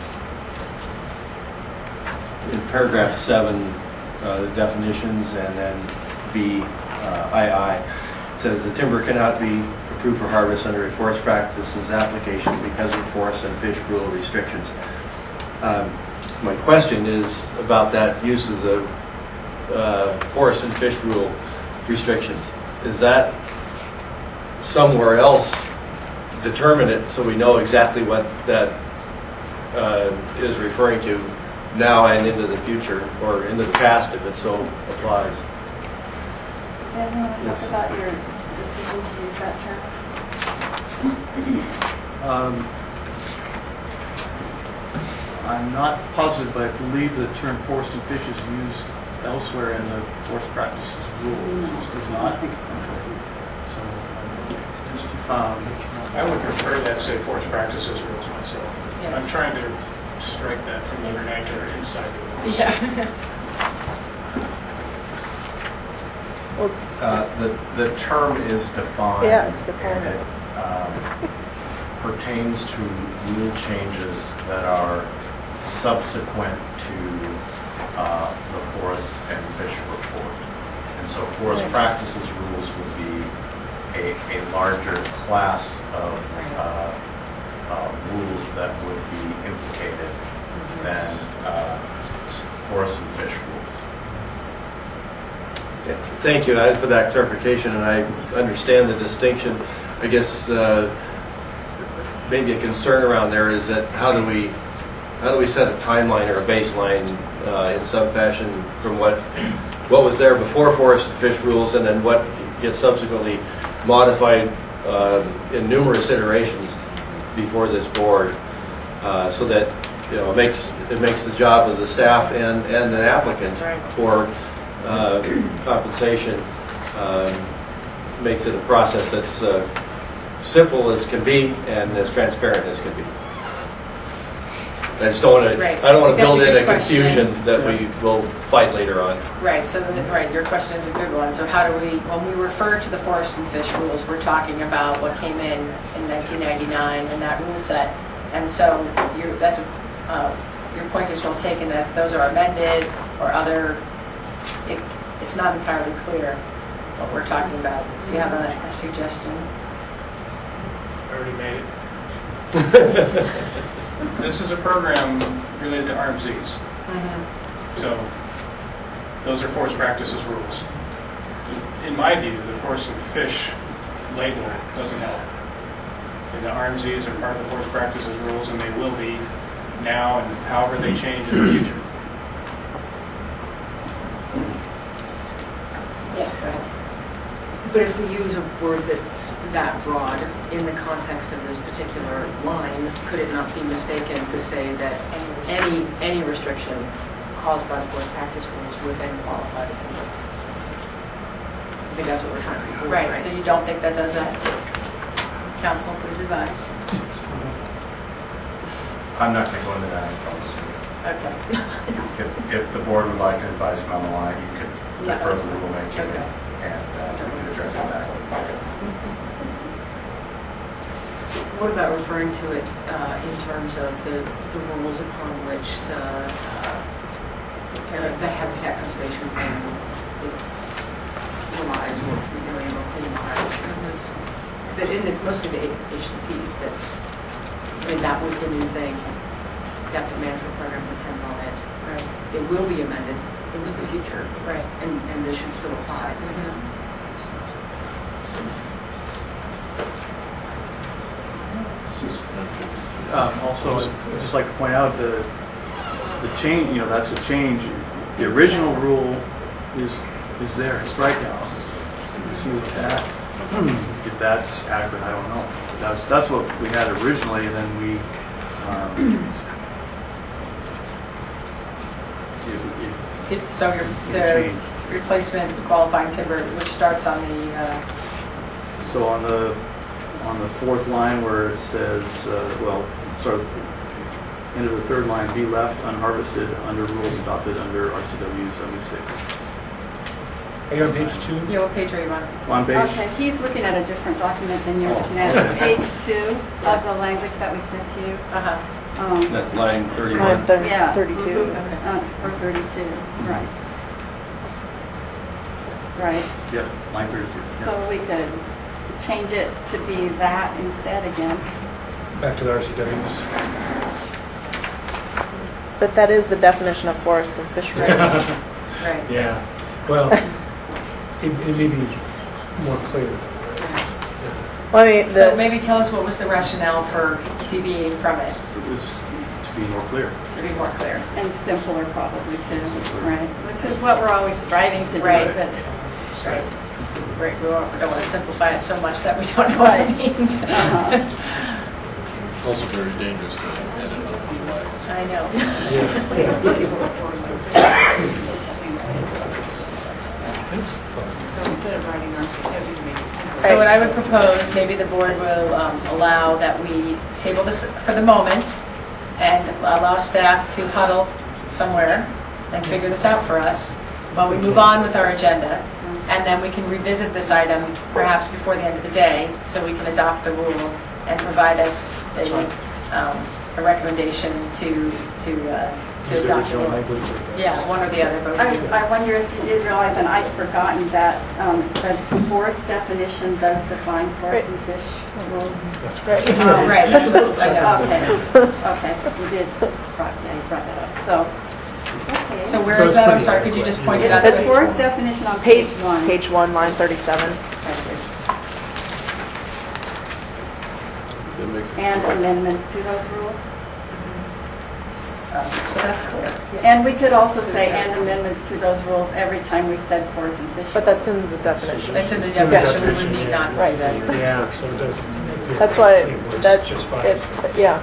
in paragraph seven, uh, the definitions, and then B uh, I I. It says the timber cannot be approved for harvest under a forest practices application because of forest and fish rule restrictions. Um, my question is about that use of the uh, forest and fish rule restrictions. Is that somewhere else determinate so we know exactly what that uh, is referring to now and into the future, or into the past if it so applies? Dan, you want to talk about your decision to use that term? Um, I'm not positive, but I believe the term forest and fish is used elsewhere in the forest practices rules. No, Does not. I think so. Um, I would prefer that say forest practices rules myself. Yes. I'm trying to strike that from the vernacular inside of the rules. Yeah. Uh, the, the term is defined. Yeah, it's defined. And it um, pertains to rule changes that are subsequent to uh, the Forest and Fish Report. And so forest Right. practices rules would be a, a larger class of uh, uh, rules that would be implicated than uh, forest and fish rules. Yeah, thank you I, for that clarification, and I understand the distinction. I guess uh, maybe a concern around there is that how do we how do we set a timeline or a baseline uh, in some fashion from what what was there before forest and fish rules, and then what gets subsequently modified uh, in numerous iterations before this board, uh, so that you know it makes it makes the job of the staff and and the applicant for Uh, compensation um, makes it a process that's uh, simple as can be and as transparent as can be. I just don't want to. Right. I don't want to That's build a in good a question. confusion that we will fight later on. Right, so the, right, your question is a good one. So how do we, when we refer to the forest and fish rules, we're talking about what came in in nineteen ninety-nine, and that rule set And so you, that's a, uh, your point is well taken that if those are amended or other, it, it's not entirely clear what we're talking about. Do you have a, a suggestion? I already made it. This is a program related to R M Zs. Mm-hmm. So those are forest practices rules. In my view, the forest and fish label doesn't help. And the R M Zs are part of the forest practices rules, and they will be now and however they change in the future. Yes, go ahead. But if we use a word that's that broad in the context of this particular line, could it not be mistaken to say that any any restriction caused by forest practice rules would then qualify as timber? I think that's what we're trying to avoid, Right, right? so you don't think that does that? Council, please advise. I'm not going to go into that, I promise you. Okay. If, if the board would like advice on the line, you could Yeah, defer that's the fine. rulemaking Okay. and uh, we could address it that way. What about referring to it uh, in terms of the, the rules upon which the uh, uh, the habitat conservation plan relies, or really about clean water assurances? Because it, and it's mostly the H C P that's, I mean, that was the new thing. Adaptive management program depends on it. Right. It will be amended into the future. Right. And, and this should still apply. Mm-hmm. Um, Also, I'd just like to point out the, the change, you know, that's a change. The original rule is, is there, it's right now. You see what that, if that's accurate, I don't know. That's, that's what we had originally, and then we, um, see, it- It- So your, it the changed. replacement qualifying timber, which starts on the, uh, So on the, on the fourth line where it says, uh, well, sort of, end of the third line, be left unharvested under rules adopted under R C W seventy-six. Are you on page two? yeah, what page are you on? On page, Okay, he's looking at a different document than you're Oh, looking at. It's okay. page two of the language that we sent to you. Uh-huh. Um, That's line Line thirty-one. thir- Yeah. thirty-two. Okay. uh, Or thirty-two, right. Right. yep, line thirty-two. So we could change it to be that instead again. Back to the R C Ws. But that is the definition of forests and fisheries. Right. Yeah, well, it, it may be more clear. Well, I mean, So the, maybe tell us what was the rationale for deviating from it, It was to be more clear. to be more clear. And simpler probably too, right? Which is what we're always striving to do. Right. But Right. Right, we don't, we don't want to simplify it so much that we don't know what it means. Uh-huh. It's also very dangerous to edit on the flags. I know. So instead of writing R C W, to make it simple. So what I would propose, maybe the board will um, allow that we table this for the moment and allow staff to huddle somewhere and figure this out for us while we move on with our agenda. And then we can revisit this item perhaps before the end of the day so we can adopt the rule and provide us a, um, a recommendation to, to, uh, to Use the adopt the original rule. language or- Yeah, one or the other, but I, we- I wonder if you did realize, and I'd forgotten that um, the fourth definition does define forest and fish rules. That's right. Oh, right, that's what, I know. Okay, okay, you did, brought, yeah, you brought that up, so. Okay. So where So is it's that? I'm pretty sorry, could you just point it It's out the to us? fourth definition on page, page one. page one, line thirty-seven. That makes it And amendments to those rules. Oh, So that's clear. And we could also say and amendments to those rules every time we said forest and fish. But that's in the definition. That's in the It's in the definition, we would definition, need yeah. not to do Right. that. Yeah, so it does. That's why, It works that, just fine. it, yeah.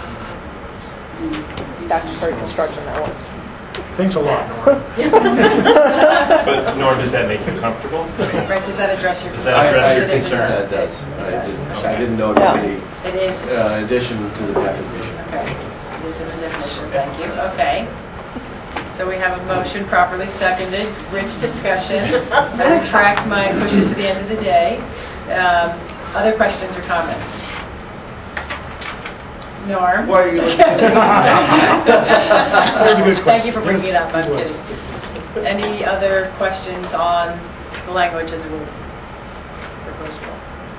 Statutory construction, that works. Thanks a lot, Nora. But Norm, does that make you comfortable? Right, does that address your Does concern? that address your It is in concern? the- That does. It I does. didn't, Okay. I didn't notice Yeah. It is, the uh, addition to the definition. okay, it is in the definition, thank you, okay. So we have a motion properly seconded, rich discussion. I retract my push it to the end of the day. Um, Other questions or comments? Norm. Why are you looking at That was a good Thank you for question. bringing it up, I'm Yes, it kidding. Any other questions on the language of the rule? Proposed rule.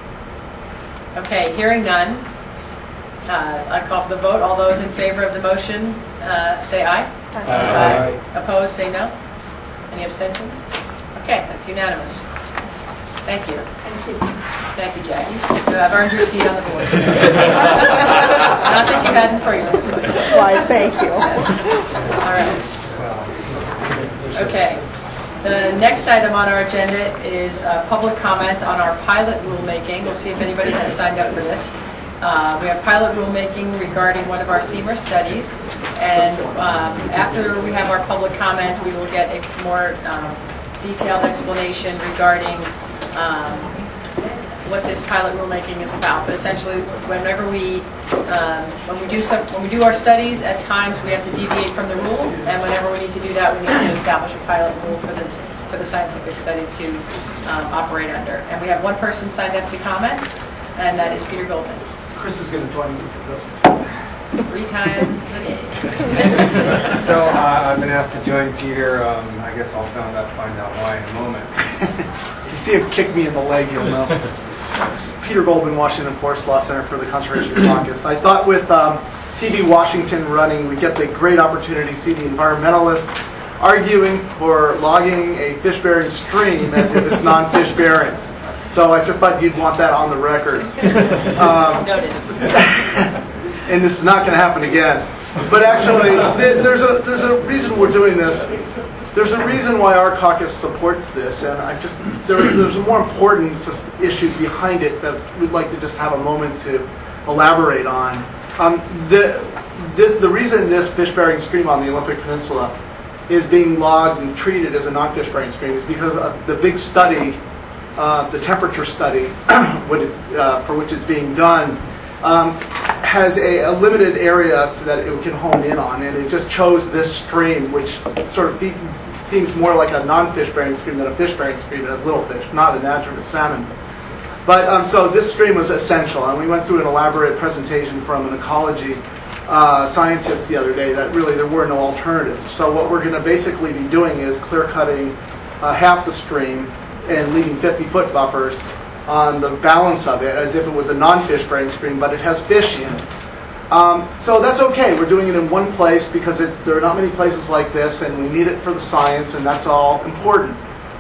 Okay, hearing none, uh, I call for the vote. All those in favor of the motion, uh, say aye. Aye. Opposed, say no. Any abstentions? Okay, that's unanimous. Thank you. Thank you. Thank you, Jackie. You have earned your seat on the board. Not that you hadn't previously. Why, thank you. Yes. All right. Okay. The next item on our agenda is uh, public comment on our pilot rulemaking. We'll see if anybody has signed up for this. Uh, we have pilot rulemaking regarding one of our S E M R studies, and um, after we have our public comment, we will get a more um, detailed explanation regarding um, what this pilot rulemaking is about. But essentially, whenever we um, when we do some when we do our studies, at times we have to deviate from the rule, and whenever we need to do that, we need to establish a pilot rule for the for the scientific study to um, operate under. And we have one person signed up to comment, and that is Peter Goldman. Chris is going to join me. That's Three times a day. So uh, I've been asked to join Peter. Um, I guess I'll find out, find out why in a moment. If you see him kick me in the leg, you'll know. It's Peter Goldman, Washington Forest Law Center for the Conservation Caucus. I thought with um, T V Washington running, we get the great opportunity to see the environmentalist arguing for logging a fish-bearing stream as if it's non-fish-bearing. So I just thought you'd want that on the record. Um, Noted. and this is not going to happen again. But actually, there's a there's a reason we're doing this. There's a reason why our caucus supports this, and I just there, there's a more important issue behind it that we'd like to just have a moment to elaborate on. Um, the this the reason this fish-bearing stream on the Olympic Peninsula is being logged and treated as a non-fish-bearing stream is because of the big study, uh, the temperature study, what it, uh, for which it's being done. Um, has a, a limited area so that it can hone in on, and it just chose this stream, which sort of fe- seems more like a non-fish-bearing stream than a fish-bearing stream. It has little fish, not an adjuvant salmon. But um, so this stream was essential, and we went through an elaborate presentation from an ecology uh, scientist the other day that really there were no alternatives. So what we're going to basically be doing is clear-cutting uh, half the stream and leaving fifty-foot buffers on the balance of it as if it was a non-fish-bearing stream, but it has fish in it. Um, so that's okay. We're doing it in one place because it, there are not many places like this, and we need it for the science, and that's all important.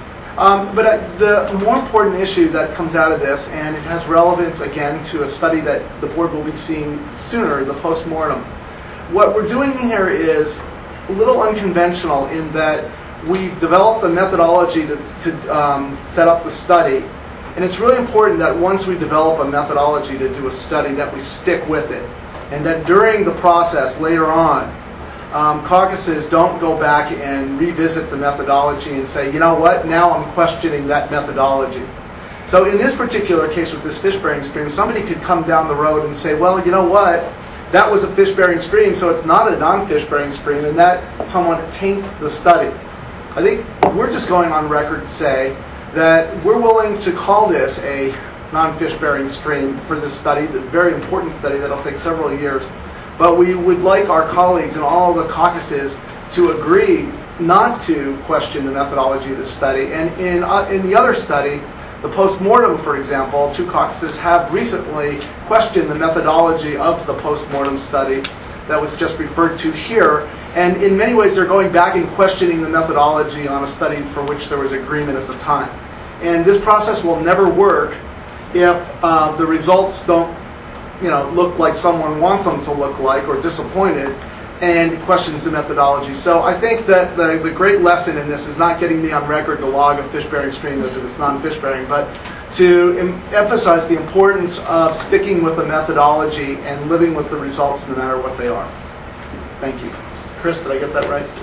Um, but uh, the more important issue that comes out of this, and it has relevance again to a study that the board will be seeing sooner, the post-mortem. What we're doing here is a little unconventional in that we've developed a methodology to, to um, set up the study. And it's really important that once we develop a methodology to do a study, that we stick with it. And that during the process, later on, um, caucuses don't go back and revisit the methodology and say, you know what, now I'm questioning that methodology. So in this particular case with this fish-bearing stream, somebody could come down the road and say, well, you know what, that was a fish-bearing stream, so it's not a non-fish-bearing stream, and that somewhat taints the study. I think we're just going on record to say that we're willing to call this a non-fish-bearing stream for this study, the very important study that will take several years. But we would like our colleagues in all the caucuses to agree not to question the methodology of this study. And in uh, in the other study, the post-mortem, for example, two caucuses have recently questioned the methodology of the post-mortem study that was just referred to here. And in many ways, they're going back and questioning the methodology on a study for which there was agreement at the time. And this process will never work if uh, the results don't, you know, look like someone wants them to look like or disappointed, and questions the methodology. So I think that the, the great lesson in this is not getting me on record to log a fish-bearing stream as if it's non-fish-bearing, but to em- emphasize the importance of sticking with the methodology and living with the results no matter what they are. Thank you. Chris, did I get that right?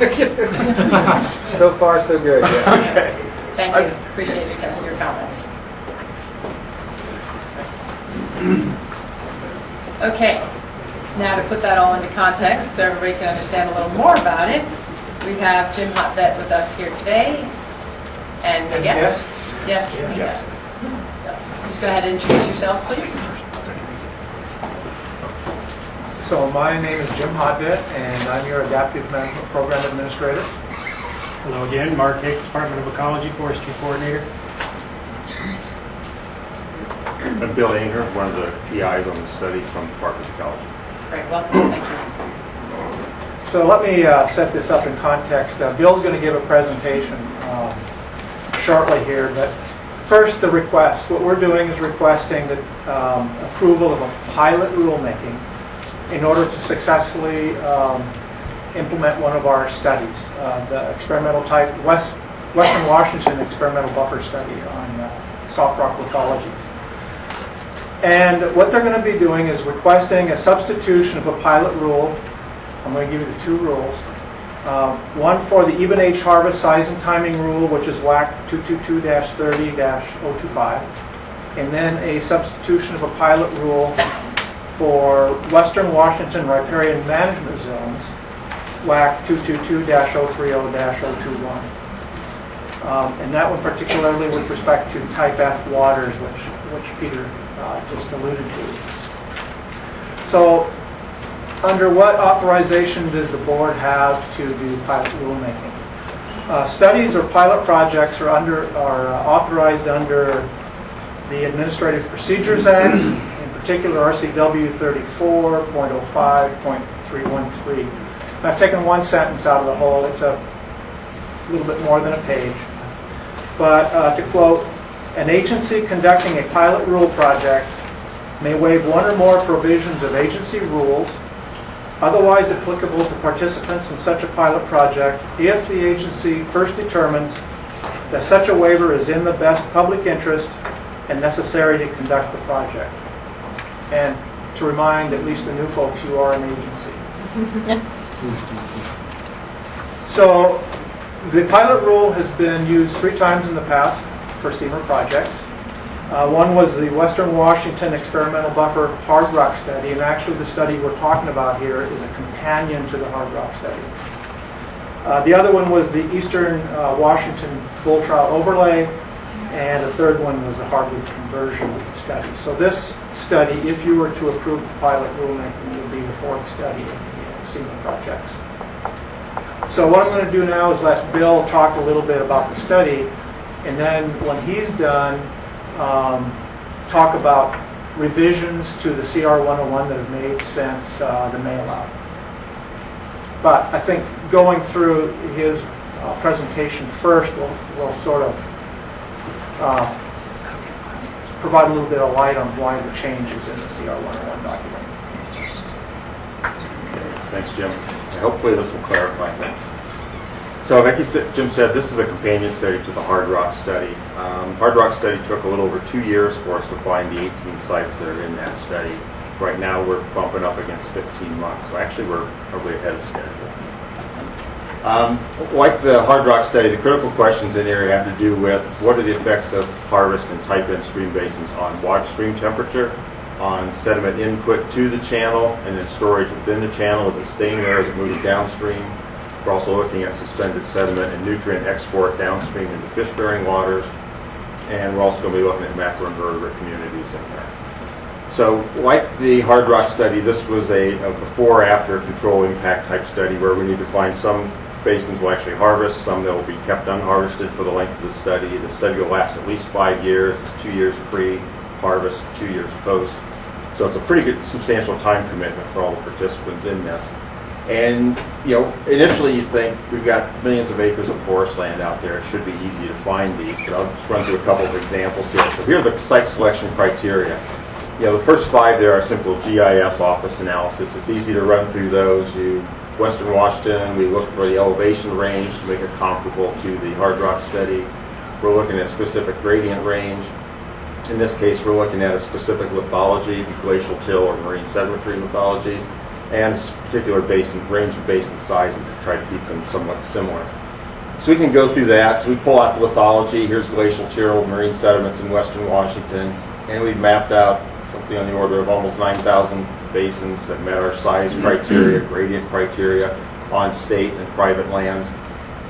So far, so good. Yeah. Okay. Thank you. Appreciate your, your comments. Okay. Now to put that all into context so everybody can understand a little more about it, we have Jim Hotvet with us here today. And the guests. Yes. Yes. Yes. Just go ahead and introduce yourselves, please. So my name is Jim Hodbit, and I'm your Adaptive Management Program Administrator. Hello again, Mark Hicks, Department of Ecology, Forestry Coordinator. I'm Bill Anger, one of the P Is on the study from the Department of Ecology. Great, welcome, thank you. So let me uh, set this up in context. Uh, Bill's going to give a presentation um, shortly here, but first the request. What we're doing is requesting the um, approval of a pilot rulemaking in order to successfully um, implement one of our studies, uh, the experimental type West, Western Washington Experimental Buffer Study on uh, soft rock lithologies. And what they're going to be doing is requesting a substitution of a pilot rule. I'm going to give you the two rules. Um, one for the even age harvest size and timing rule, which is W A C two twenty-two dash thirty dash oh twenty-five, and then a substitution of a pilot rule for Western Washington riparian management zones, W A C two twenty-two dash oh thirty dash oh twenty-one. Um, and that one particularly with respect to type F waters, which, which Peter uh, just alluded to. So, under what authorization does the board have to do pilot rulemaking? Uh, studies or pilot projects are under are uh, authorized under the Administrative Procedures Act, in particular R C W thirty-four point oh five point three one three. And I've taken one sentence out of the whole. It's a little bit more than a page. But uh, to quote, an agency conducting a pilot rule project may waive one or more provisions of agency rules otherwise applicable to participants in such a pilot project if the agency first determines that such a waiver is in the best public interest and necessary to conduct the project. And to remind at least the new folks, you are an agency. So the pilot rule has been used three times in the past for S E M R projects. Uh, one was the Western Washington Experimental Buffer Hard Rock Study, and actually the study we're talking about here is a companion to the Hard Rock Study. Uh, the other one was the Eastern uh, Washington Bull Trout Overlay, and the third one was the hardwood conversion study. So this study, if you were to approve the pilot rulemaking, would be the fourth study of the S E M R projects. So what I'm going to do now is let Bill talk a little bit about the study, and then when he's done, um, talk about revisions to the C R one oh one that have made since uh, the mail out. But I think going through his uh, presentation first will will sort of uh, provide a little bit of light on why the changes in the C R one oh one document. Thanks, Jim. Hopefully this will clarify things. So like you said, Jim said, this is a companion study to the Hard Rock Study. Um, Hard Rock Study took a little over two years for us to find the eighteen sites that are in that study. Right now we're bumping up against fifteen months, so actually we're probably ahead of schedule. Um, like the Hard Rock Study, the critical questions in there have to do with what are the effects of harvest and type-in stream basins on water stream temperature, on sediment input to the channel, and then storage within the channel. Is it staying there? Is it moving downstream? We're also looking at suspended sediment and nutrient export downstream into fish-bearing waters, and we're also going to be looking at macroinvertebrate communities in there. So like the Hard Rock Study, this was a, a before-after control impact type study where we need to find some basins will actually harvest, some that will be kept unharvested for the length of the study. The study will last at least five years. It's two years pre-harvest, two years post. So it's a pretty good substantial time commitment for all the participants in this. And, you know, initially you'd think we've got millions of acres of forest land out there. It should be easy to find these, but I'll just run through a couple of examples here. So here are the site selection criteria. You know, the first five there are simple G I S office analysis. It's easy to run through those. You, Western Washington, we look for the elevation range to make it comparable to the Hard Rock Study. We're looking at specific gradient range. In this case, we're looking at a specific lithology, glacial till or marine sedimentary lithologies, and a particular basin, range of basin sizes to try to keep them somewhat similar. So we can go through that. So we pull out the lithology. Here's glacial till, marine sediments in Western Washington, and we've mapped out something on the order of almost nine thousand basins that met our size criteria, gradient criteria on state and private lands.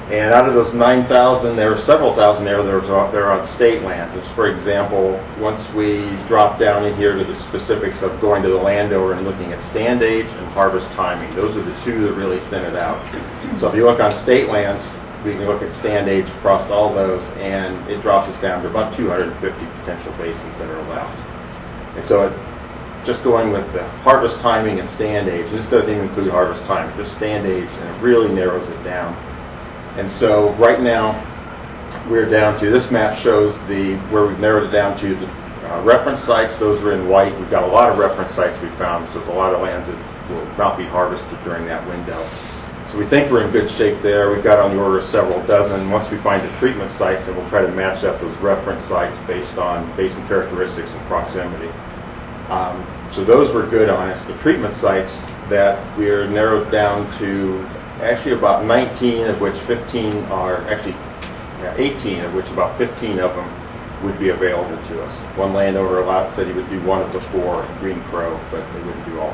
And out of those nine thousand, there were several thousand there that are, that are on state lands. As for example, once we drop down in here to the specifics of going to the landowner and looking at stand age and harvest timing, those are the two that really thin it out. So if you look on state lands, we can look at stand age across all those, and it drops us down to about two hundred fifty potential basins that are left. And so it, just going with the harvest timing and stand age, this doesn't even include harvest timing, just stand age, and it really narrows it down. And so right now, we're down to, this map shows the, where we've narrowed it down to the uh, reference sites. Those are in white. We've got a lot of reference sites we found, so there's a lot of lands that will not be harvested during that window. So we think we're in good shape there. We've got on the order of several dozen. Once we find the treatment sites, then we'll try to match up those reference sites based on basin characteristics and proximity. Um, so those were good on us. The treatment sites that we're narrowed down to actually about nineteen, of which fifteen are, actually yeah, eighteen, of which about fifteen of them would be available to us. One landowner allowed, said he would do one of the four, Green Crow, but they wouldn't do all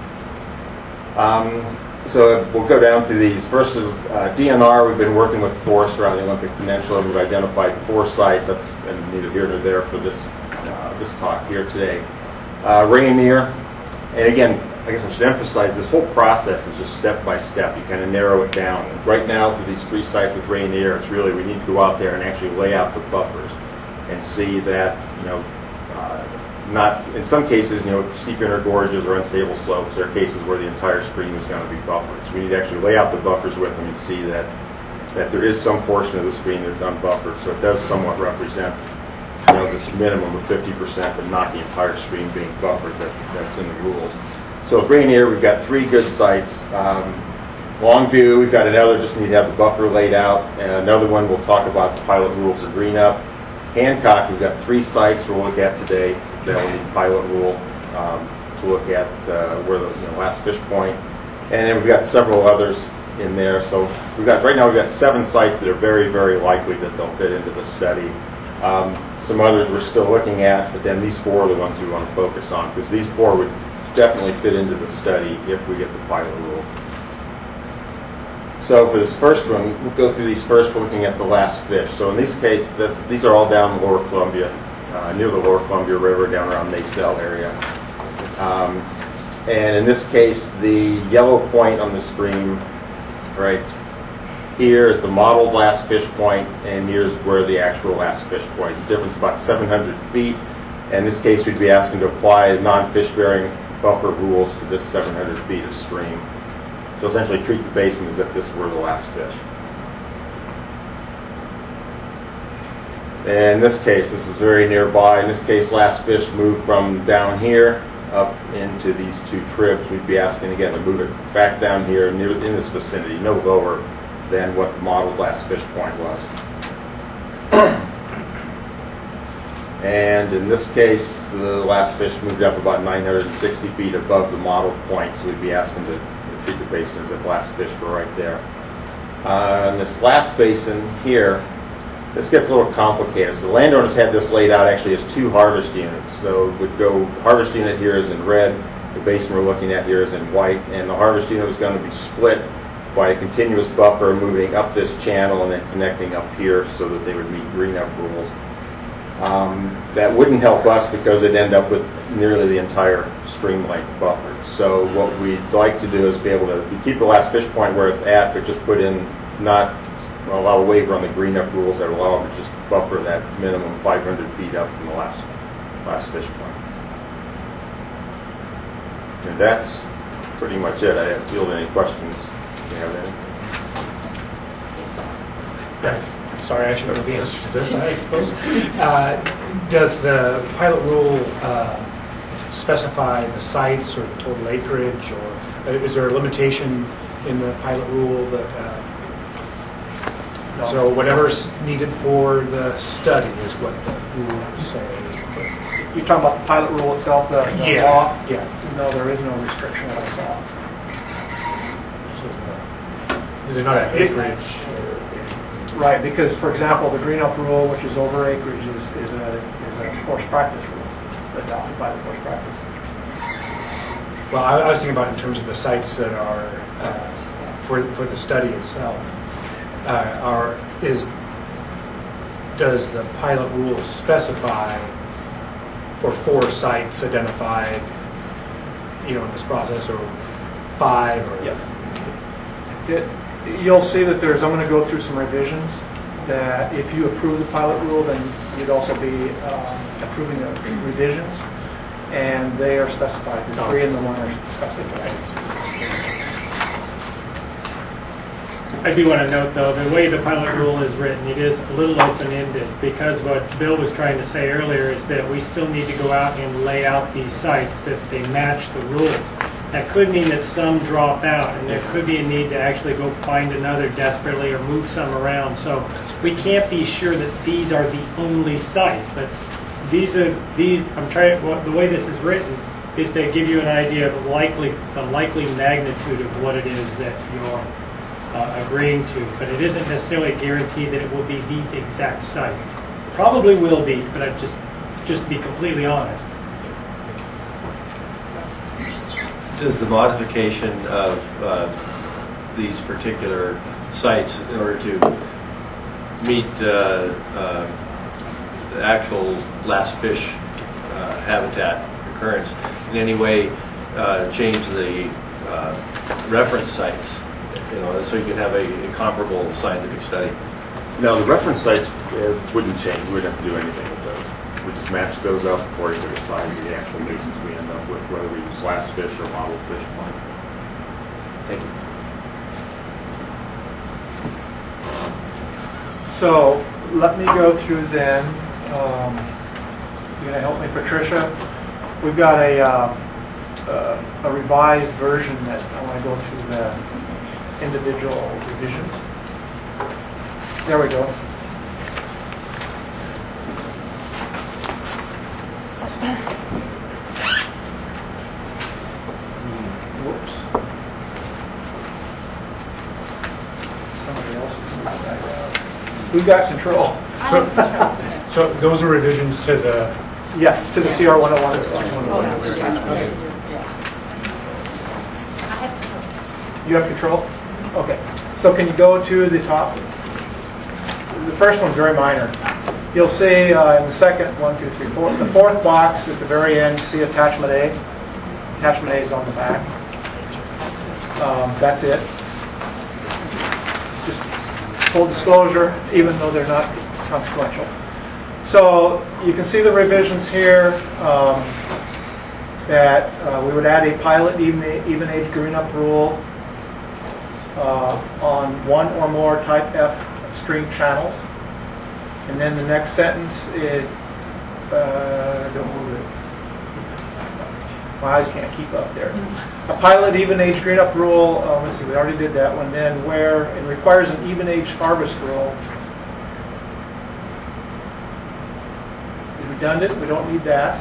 four. Um, so we'll go down to these. First is uh, D N R. We've been working with forests around the Olympic Peninsula. We've identified four sites. That's neither here nor there for this uh, this talk here today. Uh, Rainier, and again, I guess I should emphasize this whole process is just step by step. You kind of narrow it down. And right now, for these three sites with Rainier, it's really we need to go out there and actually lay out the buffers and see that, you know, uh, not in some cases, you know, with steep inner gorges or unstable slopes, there are cases where the entire stream is going to be buffered. So we need to actually lay out the buffers with them and see that that there is some portion of the stream that's unbuffered. So it does somewhat represent, you know, this minimum of fifty percent, but not the entire stream being buffered that, that's in the rules. So with Rainier, we've got three good sites. Um, Longview, we've got another, just need to have the buffer laid out. And another one, we'll talk about the pilot rule for Green Up. Hancock, we've got three sites we'll look at today that'll need pilot rule um, to look at uh, where the you know, last fish point. And then we've got several others in there. So we've got, right now we've got seven sites that are very, very likely that they'll fit into the study. Um, some others we're still looking at, but then these four are the ones we want to focus on, because these four would definitely fit into the study if we get the pilot rule. So for this first one, we'll go through these first, we're looking at the last fish. So in this case, this, these are all down the Lower Columbia, uh, near the Lower Columbia River, down around Nacelle area. Um, and in this case, the yellow point on the stream, right here is the modeled last fish point, and here's where the actual last fish point. The difference is about seven hundred feet. In this case, we'd be asking to apply non-fish bearing buffer rules to this seven hundred feet of stream. So essentially treat the basin as if this were the last fish. In this case, this is very nearby. In this case, last fish moved from down here up into these two tribs. We'd be asking again to move it back down here near in this vicinity, no lower than what the modeled last fish point was. And in this case, the last fish moved up about nine hundred sixty feet above the modeled point, so we'd be asking to treat the basin as if last fish were right there. Uh, and this last basin here, this gets a little complicated. So the landowners had this laid out actually as two harvest units. So it would go, harvest unit here is in red, the basin we're looking at here is in white, and the harvest unit was going to be split by a continuous buffer moving up this channel and then connecting up here so that they would meet Green Up rules. Um, that wouldn't help us because it'd end up with nearly the entire stream length buffered. So what we'd like to do is be able to keep the last fish point where it's at, but just put in, not allow a waiver on the Green Up rules that allow them to just buffer that minimum five hundred feet up from the last last fish point. And that's pretty much it. I haven't fielded any questions. Do you have any? Right. Sorry, I should know the answer to this, I suppose. Uh, does the pilot rule uh, specify the sites or the total acreage, or is there a limitation in the pilot rule that uh, no. So whatever's needed for the study is what the rules say? You're talking about the pilot rule itself, the, the yeah. law? Yeah. No, there is no restriction that I saw. There's not an acreage. Right, because for example, the Green Up rule, which is over acreage, is, is a is a forced practice rule adopted by the forced practice. Well, I, I was thinking about in terms of the sites that are uh, for for the study itself. uh, are, is, does the pilot rule specify for four sites identified, you know, in this process, or five, or? Yes. It, you'll see that there's, I'm going to go through some revisions, that if you approve the pilot rule, then you'd also be um, approving the revisions, and they are specified. The three and the one are specified. I do want to note, though, the way the pilot rule is written, it is a little open-ended, because what Bill was trying to say earlier is that we still need to go out and lay out these sites, that they match the rules. That could mean that some drop out, and there could be a need to actually go find another desperately or move some around. So we can't be sure that these are the only sites, but these are these. I'm trying. Well, the way this is written is to give you an idea of likely the likely magnitude of what it is that you're uh, agreeing to. But it isn't necessarily a guarantee that it will be these exact sites. Probably will be, but I just just to be completely honest. Does the modification of uh, these particular sites in order to meet uh, uh, the actual last fish uh, habitat occurrence in any way uh, change the uh, reference sites, you know, so you can have a, a comparable scientific study? No, the reference sites uh, wouldn't change. We wouldn't have to do anything with those. We just match those up according to the size of the actual basins we end up with, whether we use last fish or model fish point. Thank you. So let me go through then. Um, you're going to help me, Patricia? We've got a, uh, uh, a revised version that I want to go through the individual revisions. There we go. Whoops. Somebody else is moving that down. Who got control? So, so those are revisions to the... Yes, to the C R one oh one. You have control? Okay. So can you go to the top? The first one's very minor. You'll see uh, in the second, one, two, three, four, the fourth box at the very end, see attachment A. Attachment A is on the back. Um, that's it. Just full disclosure, even though they're not consequential. So you can see the revisions here, um, that uh, we would add a pilot even, even age green up rule uh, on one or more type F stream channels. And then the next sentence is, uh, don't move it. My eyes can't keep up there. A pilot even age green up rule, uh, let's see, we already did that one. Then where it requires an even age harvest rule. Is redundant, we don't need that.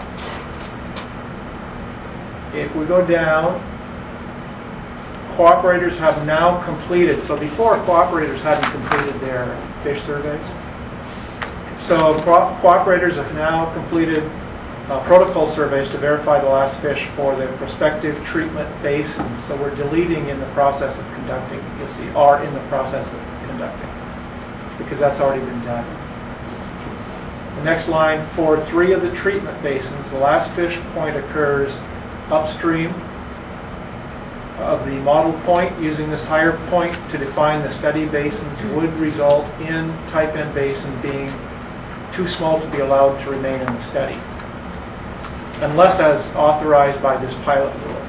If we go down, cooperators have now completed, so before cooperators hadn't completed their fish surveys. So co- cooperators have now completed uh, protocol surveys to verify the last fish for their prospective treatment basins. So we're deleting in the process of conducting. You'll see are in the process of conducting, because that's already been done. The next line, for three of the treatment basins, the last fish point occurs upstream of the model point. Using this higher point to define the study basins would result in type N basin being too small to be allowed to remain in the study, unless as authorized by this pilot rule.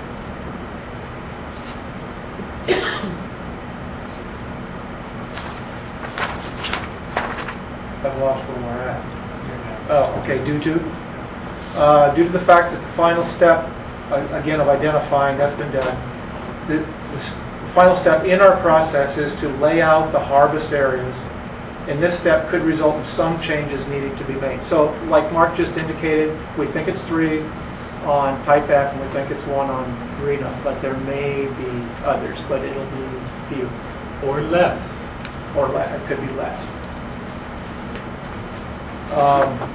I've lost where we're at. Oh, okay, due to? Uh, due to the fact that the final step, uh, again, of identifying, that's been done. The, the, the final step in our process is to lay out the harvest areas. And this step could result in some changes needing to be made. So, like Mark just indicated, we think it's three on type F, and we think it's one on green up, but there may be others, but it'll be few. Or less. Or less. It could be less. Um,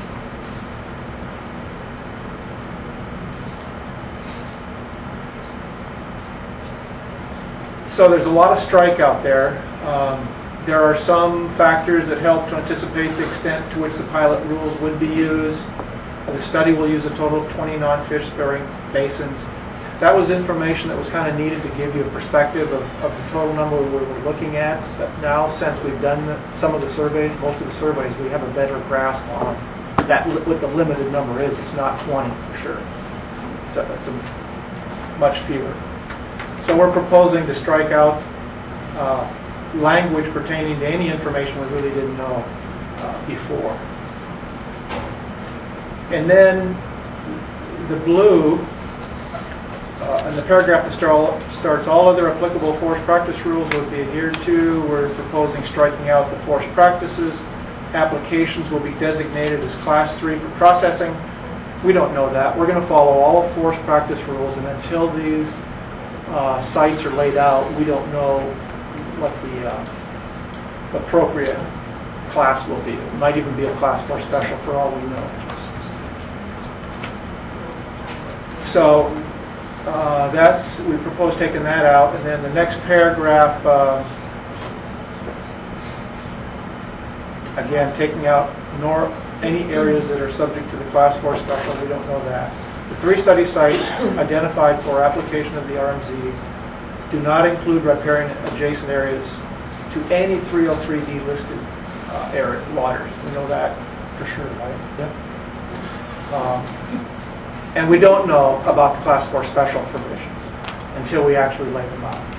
so there's a lot of strike out there. Um, There are some factors that help to anticipate the extent to which the pilot rules would be used. The study will use a total of twenty non-fish bearing basins. That was information that was kind of needed to give you a perspective of, of the total number we were looking at. Now, since we've done the, some of the surveys, most of the surveys, we have a better grasp on that what the limited number is. It's not twenty for sure. So it's a much fewer. So we're proposing to strike out uh, language pertaining to any information we really didn't know uh, before. And then the blue, uh, in the paragraph that start, starts, all other applicable forest practice rules will be adhered to. We're proposing striking out the forest practices. Applications will be designated as class three for processing. We don't know that. We're going to follow all of forest practice rules, and until these uh, sites are laid out, we don't know what the uh, appropriate class will be. It might even be a class four special for all we know. So uh, that's, we propose taking that out, and then the next paragraph, uh, again, taking out nor any areas that are subject to the class four special. We don't know that. The three study sites identified for application of the R M Z do not include riparian adjacent areas to any three oh three D listed uh, area waters. We know that for sure, right? Yeah. Um, and we don't know about the class four special provisions until we actually lay them out.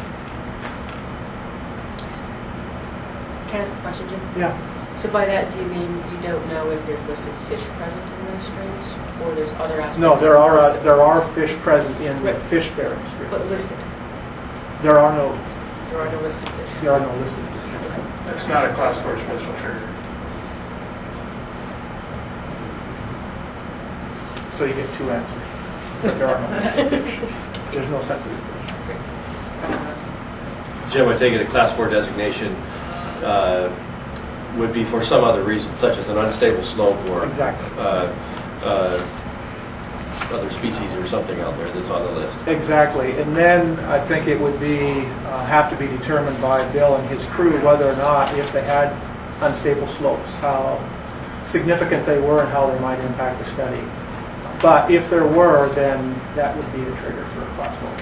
Can I ask a question, Jim? Yeah. So by that, do you mean you don't know if there's listed fish present in those streams, or there's other aspects? No, there of are the uh, forest there are fish present in Right. the fish-bearing streams. But listed? There are no There are no listed fish? there are no listed fish. It's not a class four special trigger. So you get two answers. But there are no fish. There's no sensitive fish. Jim, I take it a class four designation uh, would be for some other reason, such as an unstable slope or Exactly. uh, uh, other species or something out there that's on the list. Exactly. And then I think it would be uh, have to be determined by Bill and his crew whether or not, if they had unstable slopes, how significant they were and how they might impact the study. But if there were, then that would be a trigger for a class four.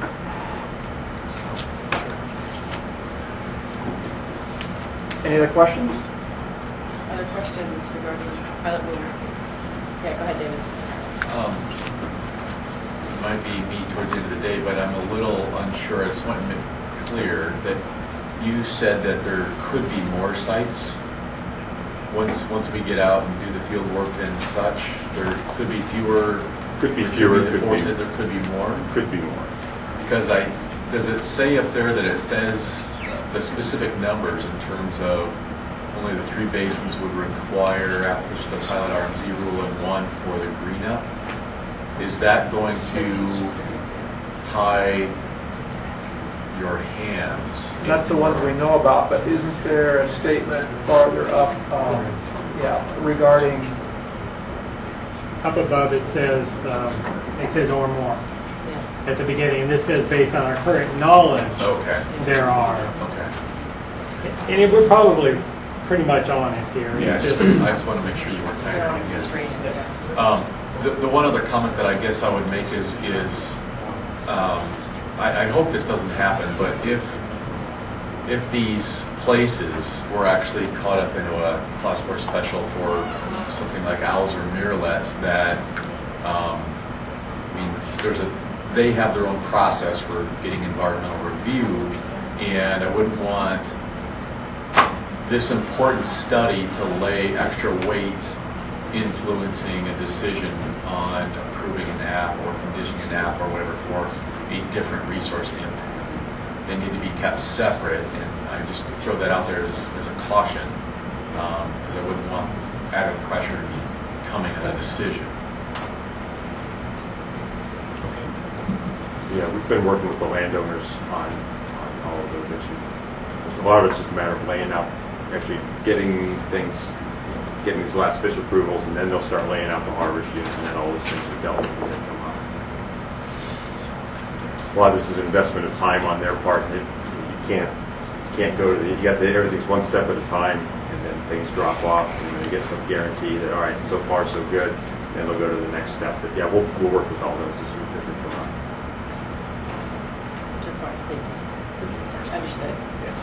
Any other questions? Other questions regarding pilot rule? Yeah, go ahead, David. Um, it might be me towards the end of the day, but I'm a little unsure. I just want to make clear that you said that there could be more sites once once we get out and do the field work and such. There could be fewer. Could be there fewer, the could force be- that there could be more. Could be more. Because I does it say up there that it says the specific numbers in terms of only the three basins would require application of the pilot R M Z rule and one for the green up? Is that going to tie your hands? That's the ones we know about, but isn't there a statement farther up, um, yeah, regarding, Up above it says, um, it says or more at the beginning, and this says based on our current knowledge, Okay. there are. Okay. And it- we're probably pretty much on it here. Yeah, It's just, I just want to make sure you weren't tying They're your on hands. straight, yeah. Um, the, the one other comment that I guess I would make is, is um, I, I hope this doesn't happen, but if if these places were actually caught up into a class four special for something like owls or miralets, that um, I mean, there's a they have their own process for getting environmental review, and I wouldn't want this important study to lay extra weight influencing a decision on approving an app or conditioning an app or whatever for a different resource impact. They need to be kept separate, and I just throw that out there as, as a caution, because I wouldn't want added pressure to be coming at a decision. Yeah, we've been working with the landowners on, on all of those issues. A lot of it's just a matter of laying out, actually getting things, getting these last fish approvals, and then they'll start laying out the harvest units, and then all those things are dealt with as they come up. A lot of this is an investment of time on their part, and it, you can't can't go to the, you got the, everything's one step at a time, and then things drop off, and then you get some guarantee that, all right, so far so good, then they'll go to the next step. But yeah, we'll, we'll work with all those as, we- as they come up. Understood.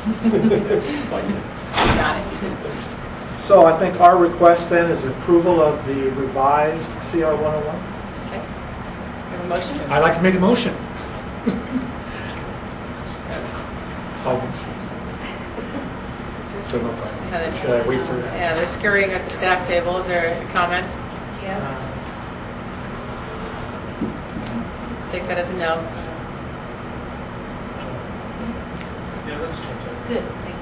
Got it. So I think our request then is approval of the revised C R one oh one. Okay. We have a motion? I'd like to make a motion. I'll, don't know if I, should I wait for that? Yeah, they're scurrying at the staff table. Is there a comment? Yeah. Take that as a no. Good, thank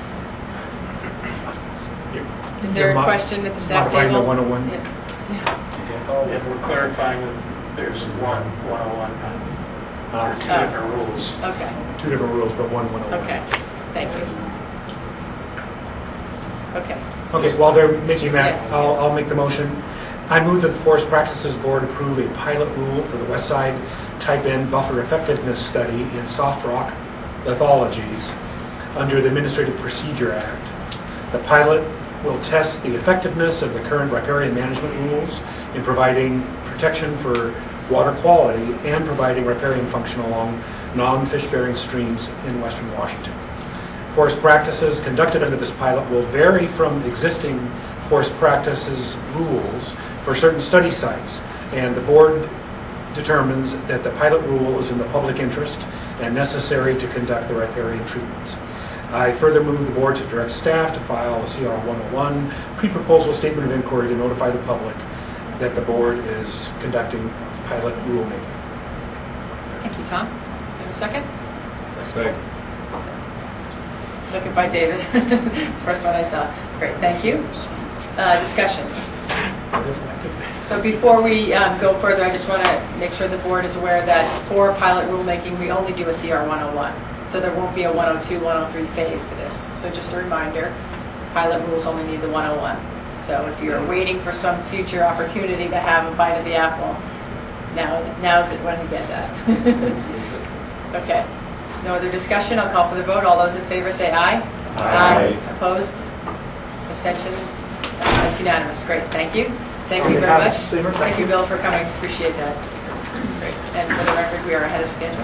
you. Is there a You're question at the staff modifying table? the one oh one? Yeah. Oh, yeah, we're clarifying that there's one one oh one. Uh, There's two Oh. different rules. Okay, Two different rules, but one one oh one. okay, thank you. Okay. Okay, while they're making that, Yes. I'll, I'll make the motion. I move that the Forest Practices Board approve a pilot rule for the West Side Type N Buffer Effectiveness Study in soft rock lithologies under the Administrative Procedure Act. The pilot will test the effectiveness of the current riparian management rules in providing protection for water quality and providing riparian function along non-fish-bearing streams in western Washington. Forest practices conducted under this pilot will vary from existing forest practices rules for certain study sites, and the board determines that the pilot rule is in the public interest and necessary to conduct the riparian treatments. I further move the board to direct staff to file a C R one oh one pre-proposal statement of inquiry to notify the public that the board is conducting pilot rulemaking. Thank you, Tom. You have a second? Second. Second by David. It's the first one I saw. Great, thank you. Uh, discussion. So before we um, go further, I just want to make sure the board is aware that for pilot rulemaking, we only do a C R one oh one. So there won't be a one oh two, one oh three phase to this. So just a reminder, pilot rules only need the one oh one. So if you're waiting for some future opportunity to have a bite of the apple, now now's it when you get that. Okay. No other discussion? I'll call for the vote. All those in favor say aye. Aye. Opposed? Abstentions? Uh, It's unanimous. Great. Thank you. Thank On you very behalf of much. Seymour, thank Thank you, you. Bill, for coming. Appreciate that. Great. And for the record, we are ahead of schedule.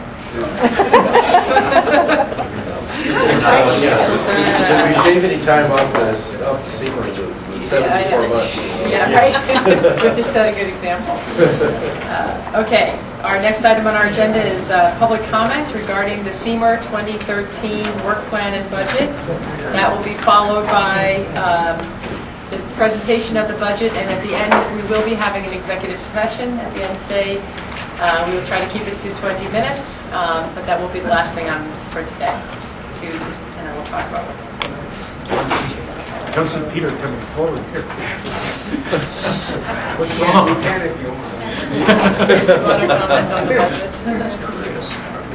Did we shave any time off the, off the sequence of seventy-four months? Yeah, right. We've just set a good example. Uh, okay. Our next item on our agenda is uh, public comment regarding the S E M R twenty thirteen work plan and budget. That will be followed by um, the presentation of the budget, and at the end, we will be having an executive session at the end today. Uh, we will try to keep it to twenty minutes, um, but that will be the last thing on for today. To just, and I will talk about what it's going to I don't see Peter coming forward here. What's wrong? You can if you want. Want to comment on the budget? That's Chris.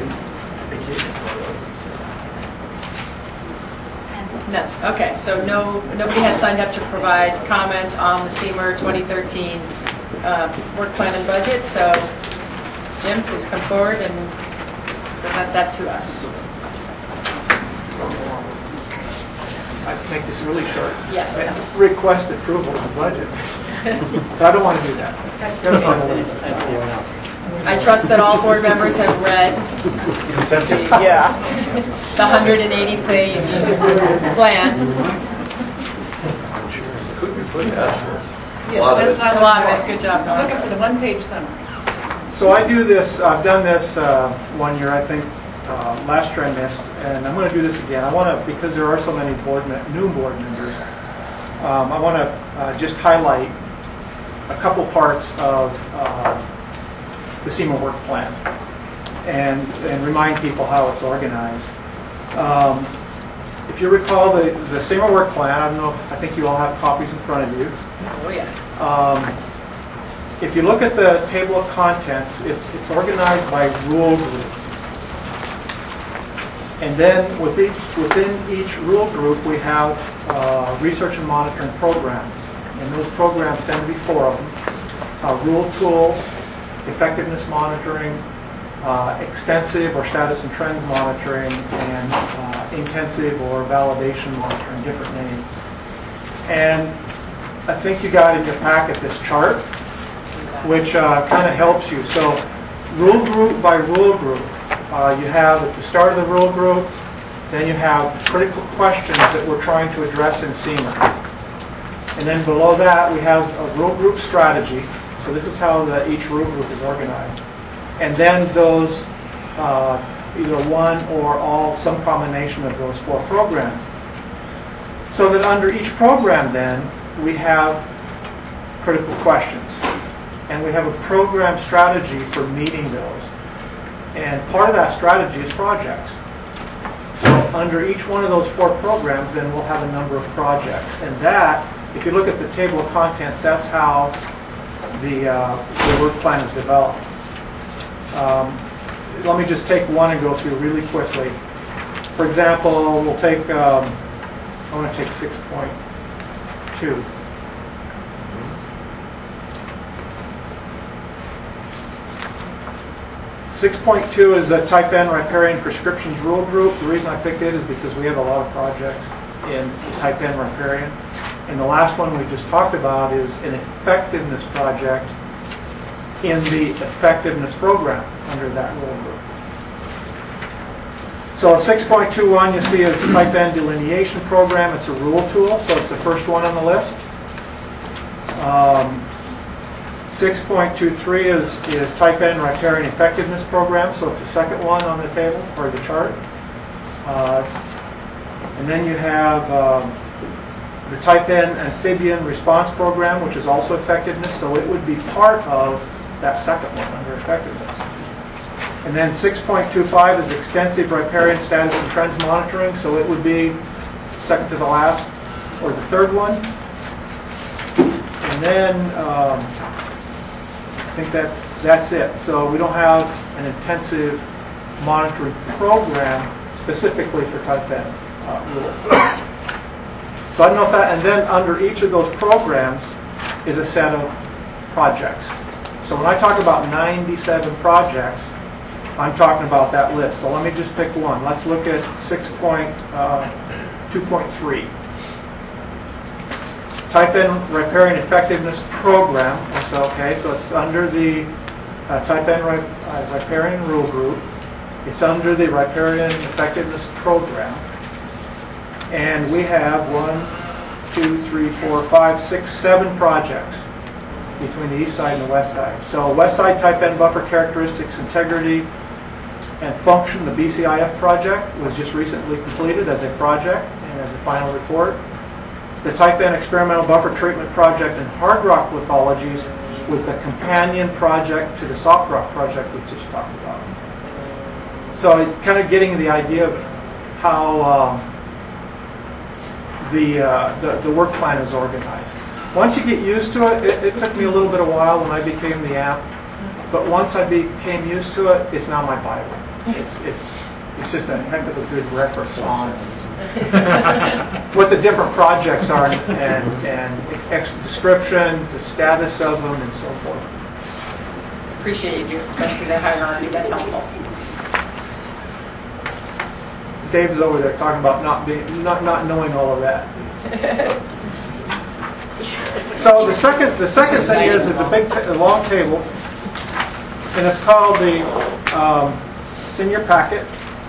No. Okay. So no, nobody has signed up to provide comment on the S E M R twenty thirteen uh, work plan and budget. So, Jim, please come forward and present that to us. I have to make this really short. Yes. I request approval of the budget. But I don't want to do that. Gotta find a way. I trust that all board members have read Consensus. Yeah. the one hundred eighty page plan. Yeah, that's not A lot of it. Good job, Dawn. Looking for the one-page summary. So I do this, I've done this uh, one year, I think, uh, last year I missed, and I'm going to do this again. I want to, because there are so many board me- new board members, um, I want to uh, just highlight a couple parts of uh, the S E M R work plan and, and remind people how it's organized. Um, if you recall the, the S E M R work plan, I don't know, if, I think you all have copies in front of you. Oh yeah. Um, if you look at the table of contents, it's it's organized by rule group. And then with each, within each rule group, we have uh, research and monitoring programs. And those programs tend to be four of them. Uh, rule tools, effectiveness monitoring, uh, extensive or status and trends monitoring, and uh, intensive or validation monitoring, different names. And I think you got in your packet this chart, which uh, kind of helps you. So rule group by rule group, uh, you have at the start of the rule group, then you have critical questions that we're trying to address in SEMA. And then below that, we have a rule group strategy. So this is how the, each rule group is organized. And then those, uh, either one or all, some combination of those four programs. So that under each program then, we have critical questions. And we have a program strategy for meeting those. And part of that strategy is projects. So under each one of those four programs, then we'll have a number of projects. And that, if you look at the table of contents, that's how the, uh, the work plan is developed. Um, let me just take one and go through really quickly. For example, we'll take, um, I want to take six point two. six point two is the Type N riparian prescriptions rule group. The reason I picked it is because we have a lot of projects in the Type N riparian. And the last one we just talked about is an effectiveness project in the effectiveness program under that rule group. So six point two one you see is the Type N delineation program. It's a rule tool, so it's the first one on the list. Um, six point two three is, is Type N riparian effectiveness program, so it's the second one on the table, or the chart. Uh, and then you have um, the Type N amphibian response program, which is also effectiveness, so it would be part of that second one under effectiveness. And then six point two five is extensive riparian status and trends monitoring, so it would be second to the last, or the third one. And then um, I think that's that's it. So we don't have an intensive monitoring program specifically for Type N uh, rule. So I don't know if that, and then under each of those programs is a set of projects. So when I talk about ninety-seven projects, I'm talking about that list. So let me just pick one. Let's look at six point two point three. Type N riparian effectiveness program. So, okay, so it's under the uh, Type N rip, uh, riparian rule group. It's under the riparian effectiveness program. And we have one, two, three, four, five, six, seven projects between the east side and the west side. So west side Type N buffer characteristics, integrity, and function, the B C I F project was just recently completed as a project and as a final report. The Type N experimental buffer treatment project and hard rock lithologies was the companion project to the soft rock project we just talked about. So kind of getting the idea of how um, the, uh, the the work plan is organized. Once you get used to it, it, it took me a little bit of while when I became the A M P, but once I became used to it, it's now my Bible. It's it's it's just a heck of a good reference on what the different projects are and and ex- descriptions, the status of them, and so forth. Appreciate you doing that hierarchy. That's helpful. Dave's over there talking about not being not not knowing all of that. So the second the second thing is is a big t- a long table, and it's called the um, it's in your packet.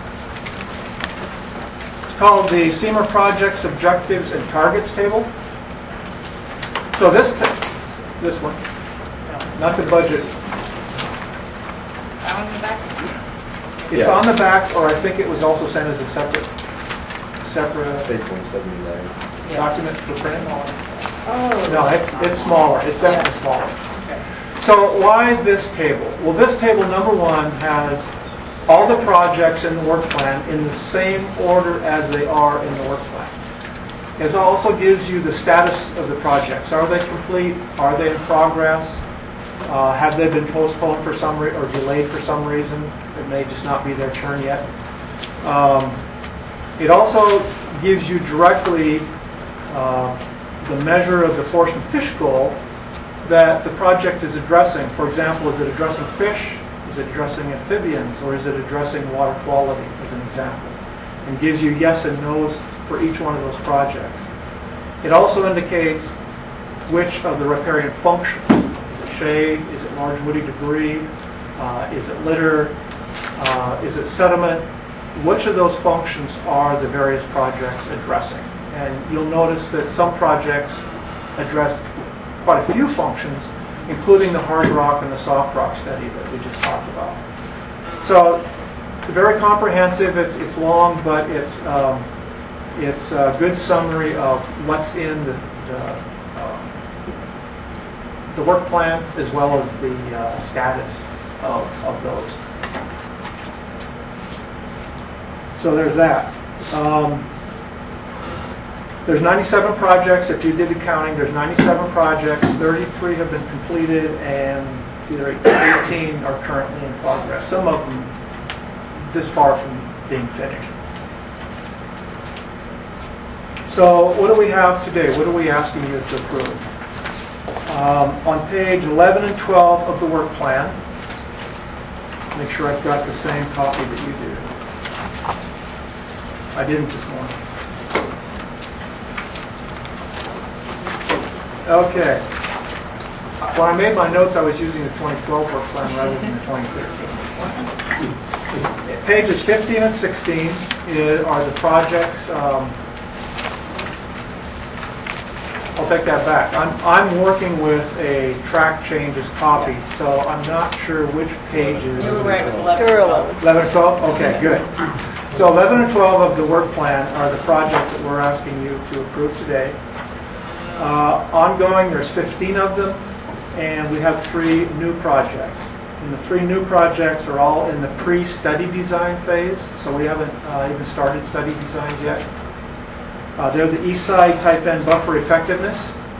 It's called the SEMA Projects Objectives and Targets table. So this t- this one, not the budget. On the back. It's Yeah. on the back, or I think it was also sent as a separate separate eight point seven nine. document for print. Oh. No, it's, it's smaller. It's definitely smaller. So why this table? Well, this table, number one, has all the projects in the work plan in the same order as they are in the work plan. It also gives you the status of the projects. Are they complete? Are they in progress? Uh, have they been postponed for some re- or delayed for some reason? It may just not be their turn yet. Um, it also gives you directly uh, the measure of the force and fish goal that the project is addressing. For example, is it addressing fish? Is it addressing amphibians? Or is it addressing water quality, as an example? and gives you yes and no's for each one of those projects. It also indicates which of the riparian functions. Is it shade? Is it large woody debris? Uh, is it litter? Uh, is it sediment? Which of those functions are the various projects addressing? And you'll notice that some projects address quite a few functions, including the hard rock and the soft rock study that we just talked about. So, very comprehensive. It's it's long, but it's um, it's a good summary of what's in the the, uh, the work plan as well as the uh, status of of those. So there's that. Um, there's ninety-seven projects. If you did the counting, there's ninety-seven projects. thirty-three have been completed, and either eighteen are currently in progress. Some of them this far from being finished. So what do we have today? What are we asking you to approve? Um, on page eleven and twelve of the work plan, make sure I've got the same copy that you do. I didn't this morning. Okay. When I made my notes, I was using the twenty twelve work plan rather than the twenty thirteen. Pages fifteen and sixteen are the projects. Um, I'll take that back. I'm, I'm working with a track changes copy, so I'm not sure which pages. You were right with eleven and twelve. eleven and twelve? Okay, good. So eleven and twelve of the work plan are the projects that we're asking you to approve today. Uh, ongoing, there's fifteen of them, and we have three new projects. And the three new projects are all in the pre-study design phase, so we haven't uh, even started study designs yet. Uh, they're the East Side Type N buffer effectiveness,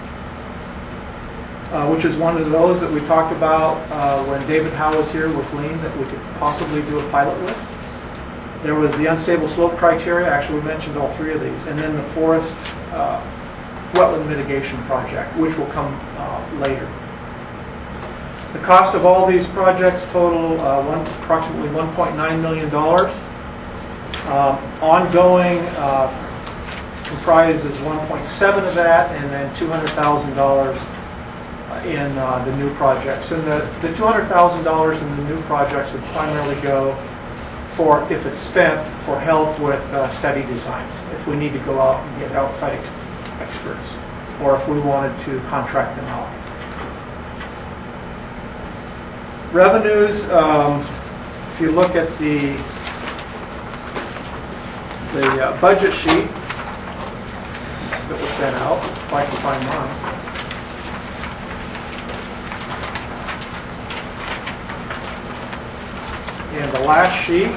uh, which is one of those that we talked about uh, when David Howe was here with Lean that we could possibly do a pilot with. There was the unstable slope criteria. Actually, we mentioned all three of these. And then the forest uh, wetland mitigation project, which will come uh, later. The cost of all these projects total uh, one, approximately one point nine million dollars. Um, ongoing uh, comprises one point seven of that, and then two hundred thousand dollars in uh, the new projects. And the, the two hundred thousand dollars in the new projects would primarily go for, if it's spent, for help with uh, study designs, if we need to go out and get outside ex- experts, or if we wanted to contract them out. Revenues, um, if you look at the, the uh, budget sheet that was sent out, if I can find mine. And the last sheet,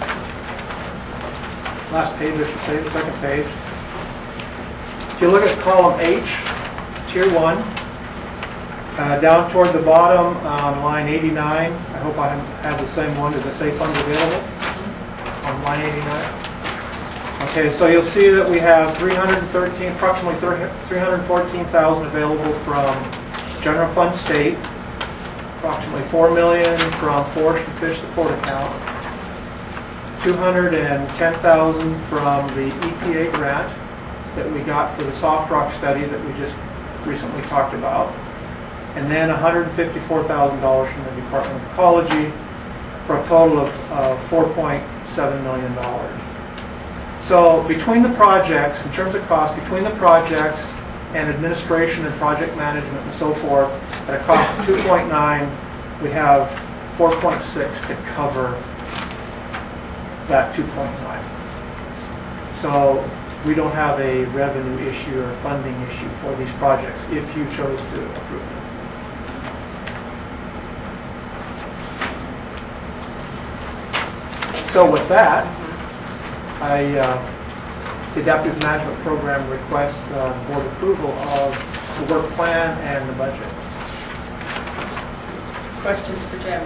last page I should say, the second page. If you look at column H, tier one, uh, down toward the bottom, um, line eighty-nine, I hope I have the same one, does it say funds available on line eighty-nine? Okay, so you'll see that we have three hundred thirteen, approximately three hundred fourteen thousand available from general fund state, approximately four million from forest and fish support account, two hundred ten thousand from the E P A grant that we got for the soft rock study that we just recently talked about, and then one hundred fifty-four thousand dollars from the Department of Ecology, for a total of uh, four point seven million dollars. So between the projects, in terms of cost, between the projects and administration and project management and so forth, at a cost of two point nine, we have four point six to cover that two point nine. So we don't have a revenue issue or a funding issue for these projects if you chose to approve them. So with that, I, uh, the Adaptive Management Program requests uh, board approval of the work plan and the budget. Questions for Jim?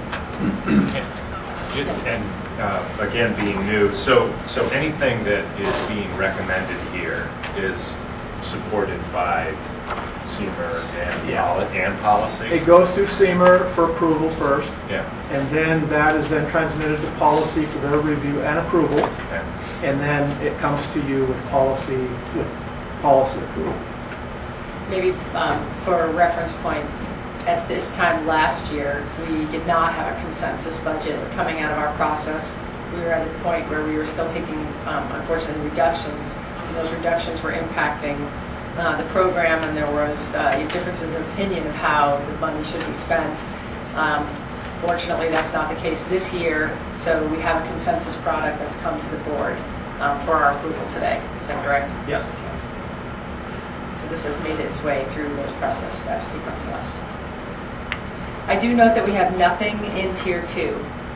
And uh, again, being new, so so anything that is being recommended here is supported by SEMR and, Yeah. poli- and policy? It goes through SEMR for approval first, Yeah. and then that is then transmitted to policy for their review and approval, Okay. and then it comes to you with policy, with policy approval. Maybe um, for a reference point, at this time last year, we did not have a consensus budget coming out of our process. We were at a point where we were still taking, um, unfortunately, reductions, and those reductions were impacting uh, the program, and there was uh, differences in opinion of how the money should be spent. Um, fortunately, that's not the case this year, so we have a consensus product that's come to the board um, for our approval today. Is that correct? Yes. So this has made its way through this process steps to come to us. I do note that we have nothing in tier two.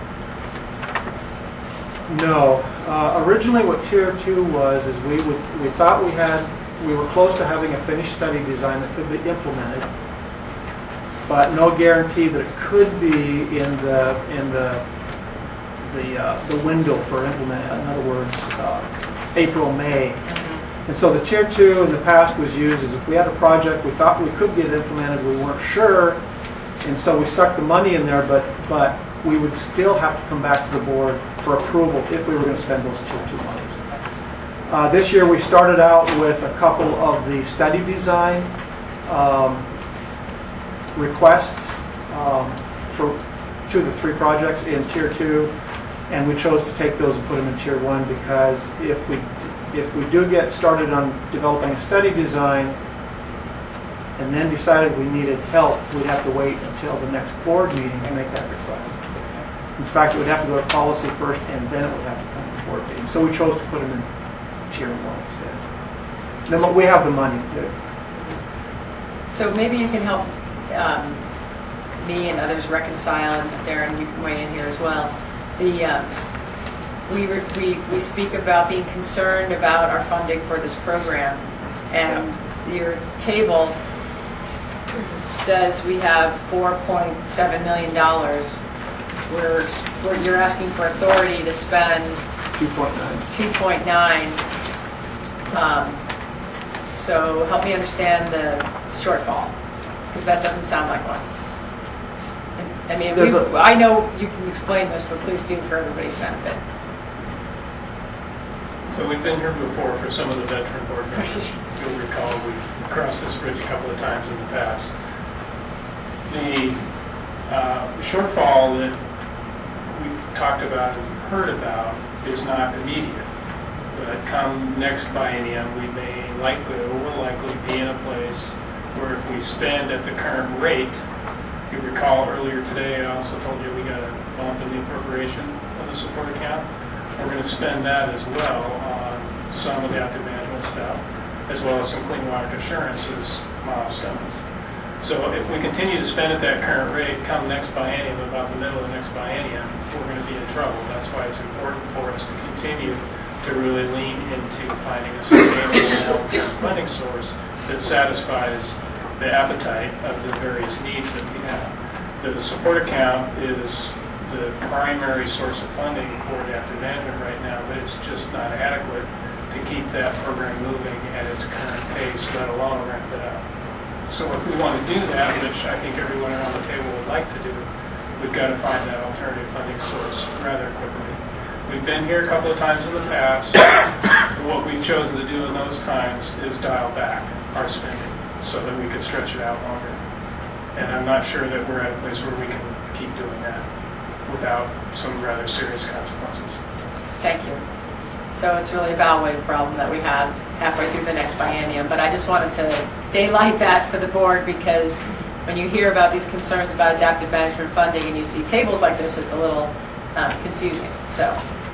No. Uh, originally, what tier two was is we would we thought we had we were close to having a finished study design that could be implemented, but no guarantee that it could be in the in the the uh, the window for implementing. In other words, uh, April, May. And so the tier two in the past was used as if we had a project we thought we could get it implemented, we weren't sure, and so we stuck the money in there, but but we would still have to come back to the board for approval if we were going to spend those tier two monies. Uh, this year we started out with a couple of the study design um, requests um, for two of the three projects in tier two, and we chose to take those and put them in tier one because if we if we do get started on developing a study design and then decided we needed help, we'd have to wait until the next board meeting to make that request. In fact, it would have to go to policy first, and then it would have to come to the board meeting. So we chose to put them in tier one instead. Then we have the money to. So maybe you can help um, me and others reconcile, and Darren, you can weigh in here as well. The uh, we, re- we we speak about being concerned about our funding for this program, and yeah. Your table says we have four point seven million dollars. We're, we're you're asking for authority to spend two point nine. two point nine. Um, so help me understand the shortfall, because that doesn't sound like one. I mean, we, a, I know you can explain this, but please do for everybody's benefit. So we've been here before for some of the veteran board members. You'll recall we've crossed this bridge a couple of times in the past. The uh, shortfall that we talked about and heard about is not immediate. But come next biennium, we may likely or will likely be in a place where if we spend at the current rate, you recall earlier today I also told you we got a bump in the appropriation of the support account. We're going to spend that as well on some of the active management stuff, as well as some clean water assurances milestones. So if we continue to spend at that current rate, come next biennium, about the middle of the next biennium, we're going to be in trouble. That's why it's important for us to continue to really lean into finding a sustainable and long-term funding source that satisfies the appetite of the various needs that we have. The support account is the primary source of funding for the active management right now, but it's just not adequate to keep that program moving at its current pace, let alone ramp it up. So if we want to do that, which I think everyone around the table would like to do, we've got to find that alternative funding source rather quickly. We've been here a couple of times in the past. What we've chosen to do in those times is dial back our spending so that we could stretch it out longer. And I'm not sure that we're at a place where we can keep doing that without some rather serious consequences. Thank you. So it's really a bow wave problem that we have halfway through the next biennium, but I just wanted to daylight that for the board, because when you hear about these concerns about adaptive management funding and you see tables like this, it's a little um, confusing. So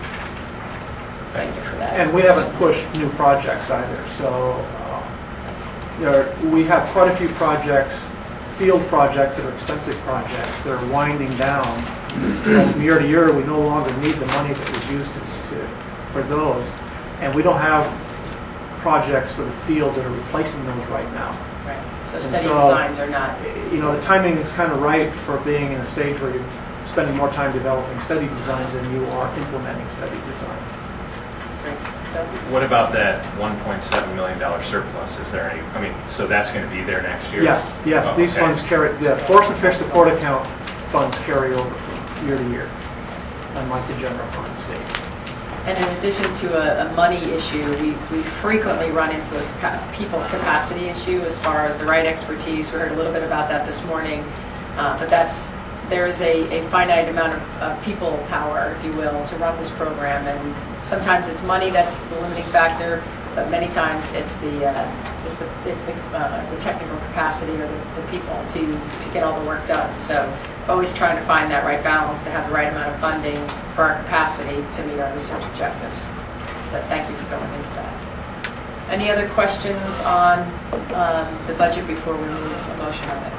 thank you for that. And we haven't pushed new projects either. So uh, there, we have quite a few projects, field projects that are expensive projects that are winding down. So from year to year, we no longer need the money that was used to, to, for those. And we don't have projects for the field that are replacing those right now. Right. So study so, designs are not... You know, the timing is kind of right for being in a stage where you're spending more time developing study designs than you are implementing study designs. Great. What about that one point seven million dollars surplus? Is there any, I mean, so that's going to be there next year? Yes, yes, Oh, these okay. funds carry, the Forest and Fish Support Account funds carry over from year to year, unlike the general fund state. And in addition to a, a money issue, we, we frequently run into a ca- people capacity issue as far as the right expertise. We heard a little bit about that this morning, uh, but that's there is a, a finite amount of uh, people power, if you will, to run this program, and sometimes it's money that's the limiting factor, but many times it's the uh, it's the it's the, uh, the technical capacity or the, the people to to get all the work done. So always trying to find that right balance to have the right amount of funding for our capacity to meet our research objectives. But thank you for going into that. Any other questions on um, the budget before we move a motion on it?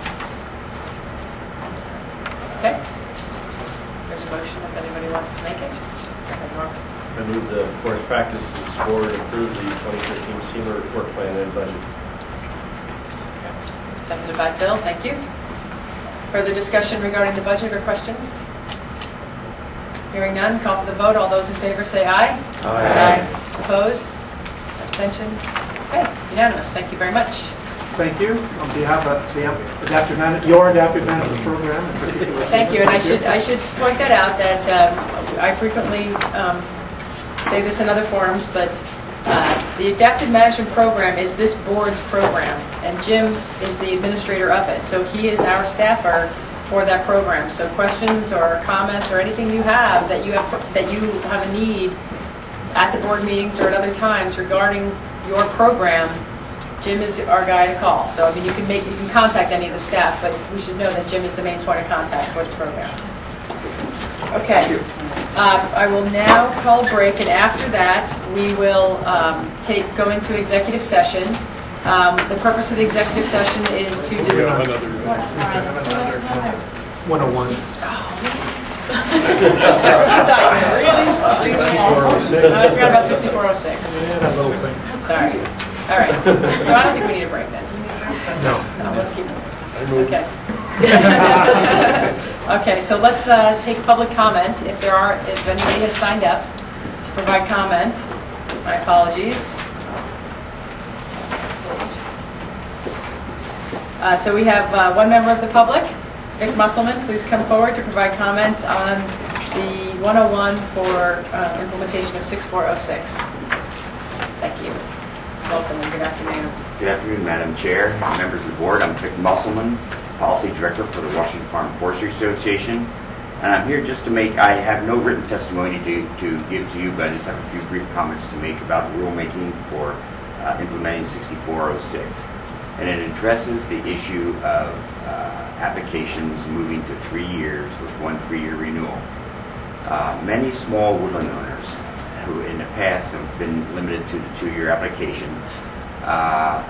Okay. There's a motion if anybody wants to make it. Go ahead, Mark. I move the Forest Practices Board approve the twenty thirteen SEMA work plan and budget. Seconded by Phil. Thank you. Further discussion regarding the budget or questions? Hearing none, call for the vote. All those in favor say aye. Aye. Opposed? Abstentions? Okay, unanimous. Thank you very much. Thank you. On behalf of the adaptive man- your adaptive management program in particular. Thank you, and I should I should point that out that um, I frequently um, say this in other forums, but uh, the adaptive management program is this board's program, and Jim is the administrator of it, so he is our staffer for that program. So questions or comments or anything you have that you have that you have a need at the board meetings or at other times regarding your program, Jim is our guy to call. So I mean, you can make you can contact any of the staff, but we should know that Jim is the main point of contact for the program. Okay. Uh, I will now call a break, and after that, we will um, take go into executive session. Um, the purpose of the executive session is to We discuss. have another. one oh one. sixty-four oh six. I forgot about sixty-four oh six. Yeah, that little thing. Sorry. All right. So I don't think we need a break then. Do we need a break? No. No, let's keep it. I move. Okay. Okay, so let's uh, take public comment. If there are, if anybody has signed up to provide comment, my apologies. Uh, so we have uh, one member of the public, Vic Musselman. Please come forward to provide comments on the one oh one for uh, implementation of sixty-four oh six. Thank you. Welcome and good afternoon. Good afternoon, Madam Chair, members of the board. I'm Vic Musselman, Policy Director for the Washington Farm Forestry Association. And I'm here just to make, I have no written testimony to, to give to you, but I just have a few brief comments to make about the rulemaking for uh, implementing sixty-four oh six. And it addresses the issue of uh, applications moving to three years with one three-year renewal. Uh, many small woodland owners who in the past have been limited to the two-year application uh,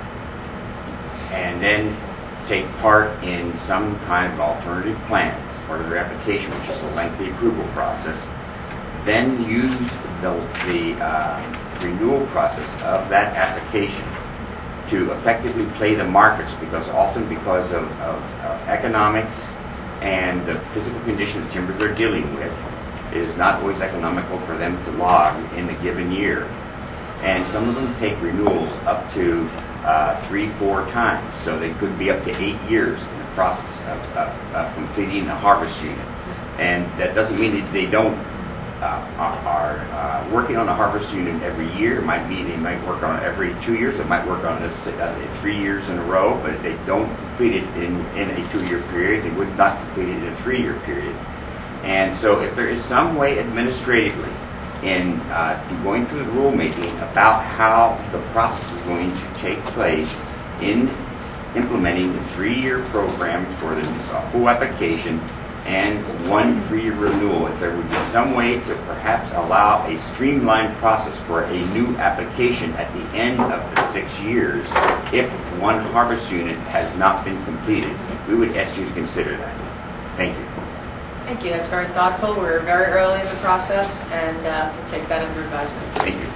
and then take part in some kind of alternative plan as part of their application, which is a lengthy approval process, then use the, the uh, renewal process of that application to effectively play the markets, because often because of, of, of economics and the physical condition of timber they're dealing with, it is not always economical for them to log in a given year. And some of them take renewals up to uh, three, four times, so they could be up to eight years in the process of, of, of completing a harvest unit. And that doesn't mean that they don't uh, are, are uh, working on a harvest unit every year. It might be they might work on it every two years. They might work on it uh, three years in a row, but if they don't complete it in, in a two-year period, they would not complete it in a three-year period. And so if there is some way administratively in uh, going through the rulemaking about how the process is going to take place in implementing the three-year program for the uh, full application and one three-year renewal, if there would be some way to perhaps allow a streamlined process for a new application at the end of the six years if one harvest unit has not been completed, we would ask you to consider that. Thank you. Thank you. That's very thoughtful. We're very early in the process, and uh, we'll take that under advisement. Thank you.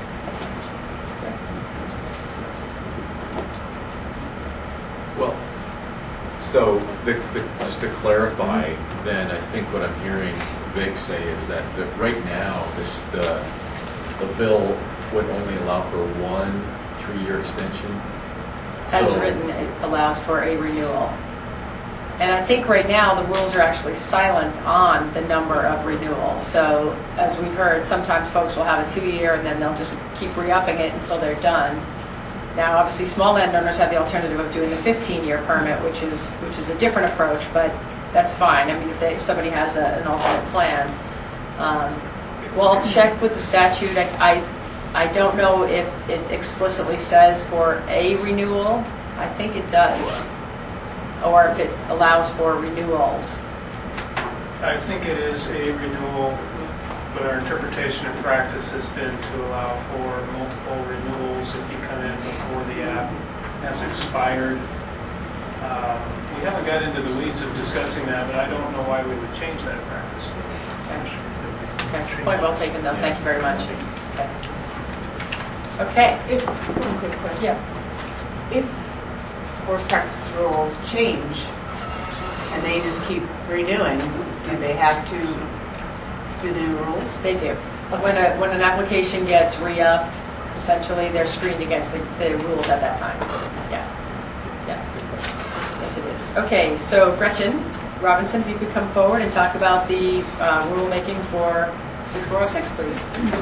Well, so the, the, just to clarify, then I think what I'm hearing Vic say is that the, right now this the the bill would only allow for one three-year extension. As So- written, it allows for a renewal. And I think right now, the rules are actually silent on the number of renewals. So as we've heard, sometimes folks will have a two-year and then they'll just keep re-upping it until they're done. Now, obviously, small landowners have the alternative of doing the fifteen-year permit, which is which is a different approach, but that's fine. I mean, if, they, if somebody has a, an alternate plan. Um, well, I'll check with the statute. I, I, I don't know if it explicitly says for a renewal. I think it does. Or if it allows for renewals. I think it is a renewal, but our interpretation and practice has been to allow for multiple renewals if you come in before the app has expired. Um, we haven't got into the weeds of discussing that, but I don't know why we would change that practice. Okay. Point well taken, though. Thank you very much. Okay. If, one quick question. Yeah. If forest practices rules change and they just keep renewing, do they have to do the new rules? They do. When a when an application gets re-upped, essentially they're screened against the, the rules at that time. Yeah. Yeah. Good question. Yes, it is. Okay. So Gretchen Robinson, if you could come forward and talk about the uh, rulemaking for sixty-four oh six, please.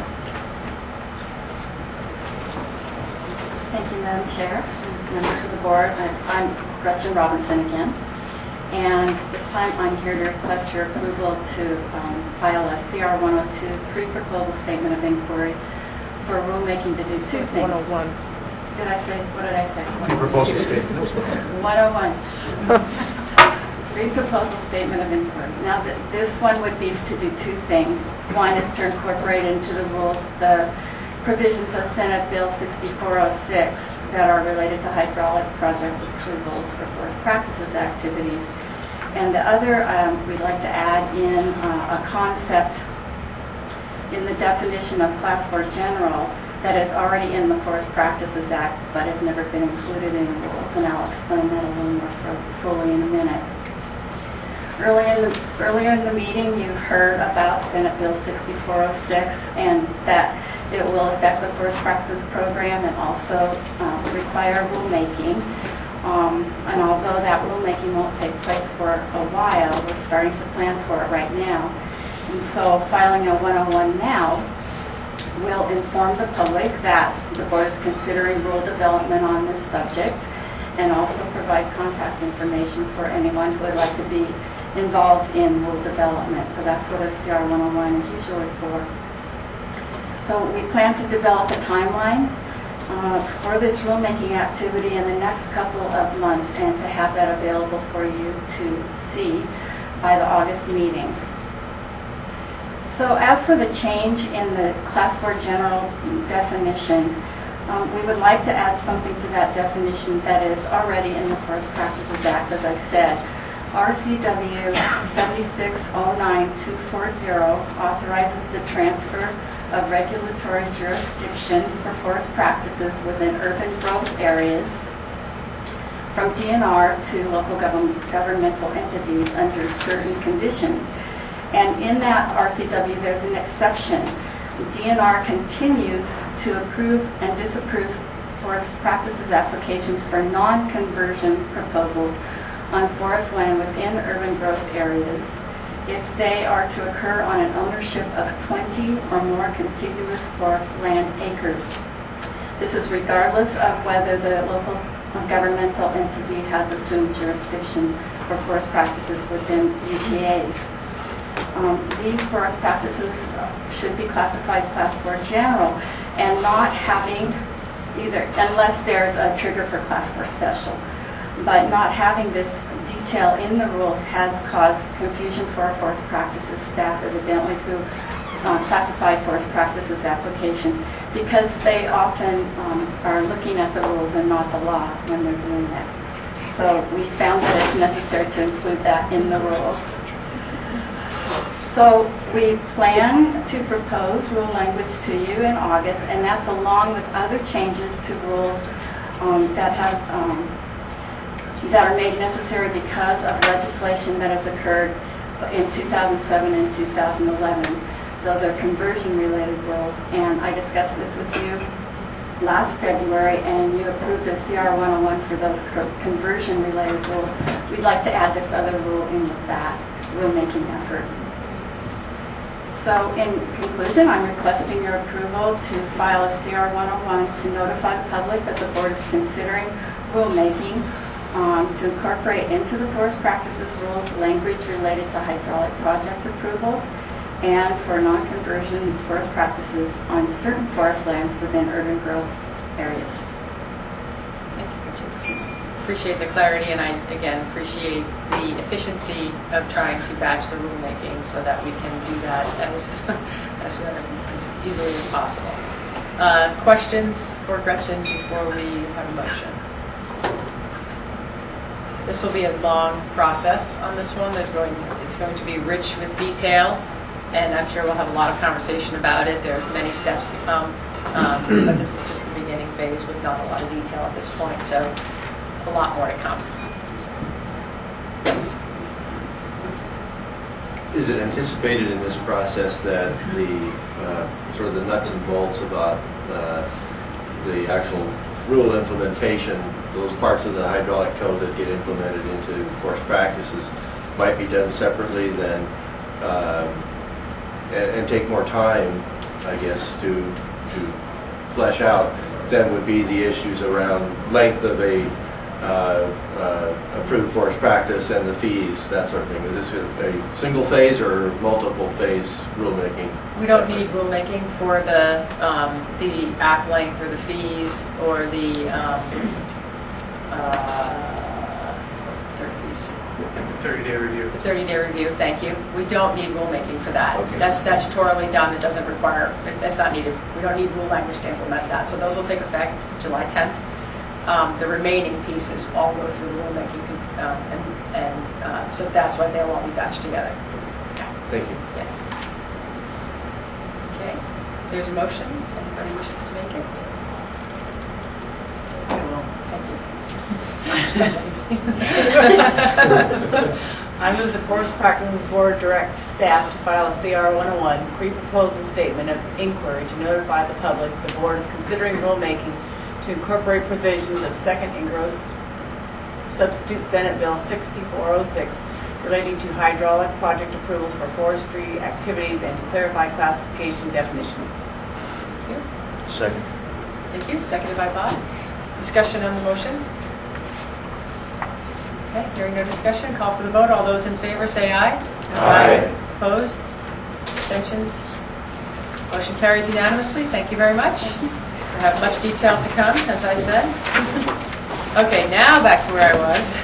Thank you, Madam Chair, members of the board. I'm, I'm Gretchen Robinson again, and this time I'm here to request your approval to um, file a C R one oh two pre-proposal statement of inquiry for rulemaking to do two things. one oh one. Did I say, what did I say? Proposal statement. one oh one. Pre-proposal statement of inquiry. Now, th this one would be to do two things. One is to incorporate into the rules the provisions of Senate Bill sixty-four oh six that are related to hydraulic project approvals for forest practices activities. And the other, um, we'd like to add in uh, a concept in the definition of Class four General that is already in the Forest Practices Act but has never been included in the rules. And I'll explain that a little more fully in a minute. Earlier in, the, earlier in the meeting, you heard about Senate Bill sixty-four oh six and that it will affect the Forest Practices Program and also um, require rulemaking. Um, and although that rulemaking won't take place for a while, we're starting to plan for it right now. And so filing a one oh one now will inform the public that the board is considering rule development on this subject and also provide contact information for anyone who would like to be involved in rule development. So that's what a C R one oh one is usually for. So we plan to develop a timeline uh, for this rulemaking activity in the next couple of months and to have that available for you to see by the August meeting. So as for the change in the Class four General definition, um, we would like to add something to that definition that is already in the Forest Practices Act, as I said. R C W seventy-six oh nine two forty authorizes the transfer of regulatory jurisdiction for forest practices within urban growth areas from D N R to local government, governmental entities under certain conditions. And in that R C W, there's an exception. D N R continues to approve and disapprove forest practices applications for non-conversion proposals on forest land within urban growth areas if they are to occur on an ownership of twenty or more contiguous forest land acres. This is regardless of whether the local governmental entity has assumed jurisdiction for forest practices within U P As. Um, these forest practices should be classified Class four General and not having either, unless there's a trigger for Class four Special. But not having this detail in the rules has caused confusion for our forest practices staff, evidently, who uh, classify forest practices application, because they often um, are looking at the rules and not the law when they're doing that. So we found that it's necessary to include that in the rules. So we plan to propose rule language to you in August, and that's along with other changes to rules um, that have um, that are made necessary because of legislation that has occurred in two thousand seven and two thousand eleven. Those are conversion-related rules, and I discussed this with you last February, and you approved a C R one oh one for those co- conversion-related rules. We'd like to add this other rule in with that rulemaking effort. So in conclusion, I'm requesting your approval to file a C R one oh one to notify the public that the board is considering rulemaking um, to incorporate into the forest practices rules language related to hydraulic project approvals and for non-conversion forest practices on certain forest lands within urban growth areas. Thank you, Richard. Appreciate the clarity, and I, again, appreciate the efficiency of trying to batch the rulemaking so that we can do that as, as, as easily as possible. Uh, questions for Gretchen before we have a motion? This will be a long process on this one. There's going, it's going to be rich with detail, and I'm sure we'll have a lot of conversation about it. There's many steps to come, um, but this is just the beginning phase with not a lot of detail at this point, so a lot more to come. Yes? Is it anticipated in this process that the uh, sort of the nuts and bolts about uh, the actual rule implementation, those parts of the hydraulic code that get implemented into forest practices, might be done separately than um, and, and take more time, I guess, to to flesh out than would be the issues around length of a uh, uh, approved forest practice and the fees, that sort of thing. Is this a, a single phase or multiple phase rulemaking? We don't need rulemaking for the um, the app length or the fees or the um, uh, what's the third piece? thirty-day review. The thirty-day review. Thank you. We don't need rulemaking for that. Okay. That's statutorily done. It doesn't require. That's not needed. We don't need rule language to implement that. So those will take effect July tenth. Um, the remaining pieces all go through the rulemaking, um, and, and uh, so that's why they'll all be batched together. Yeah. Thank you. Yeah. Okay. There's a motion. Anybody wishes to make it? I will. Thank you. I move the Forest Practices Board direct staff to file a C R one oh one pre-proposal statement of inquiry to notify the public the board is considering rulemaking to incorporate provisions of second engross substitute Senate Bill sixty-four oh six relating to hydraulic project approvals for forestry activities and to clarify classification definitions. Thank you. Second. Thank you. Seconded by Bob. Discussion on the motion? Okay, hearing no discussion, call for the vote. All those in favor say aye. Aye. Opposed? Abstentions? Motion carries unanimously. Thank you very much. We have much detail to come, as I said. Okay, now back to where I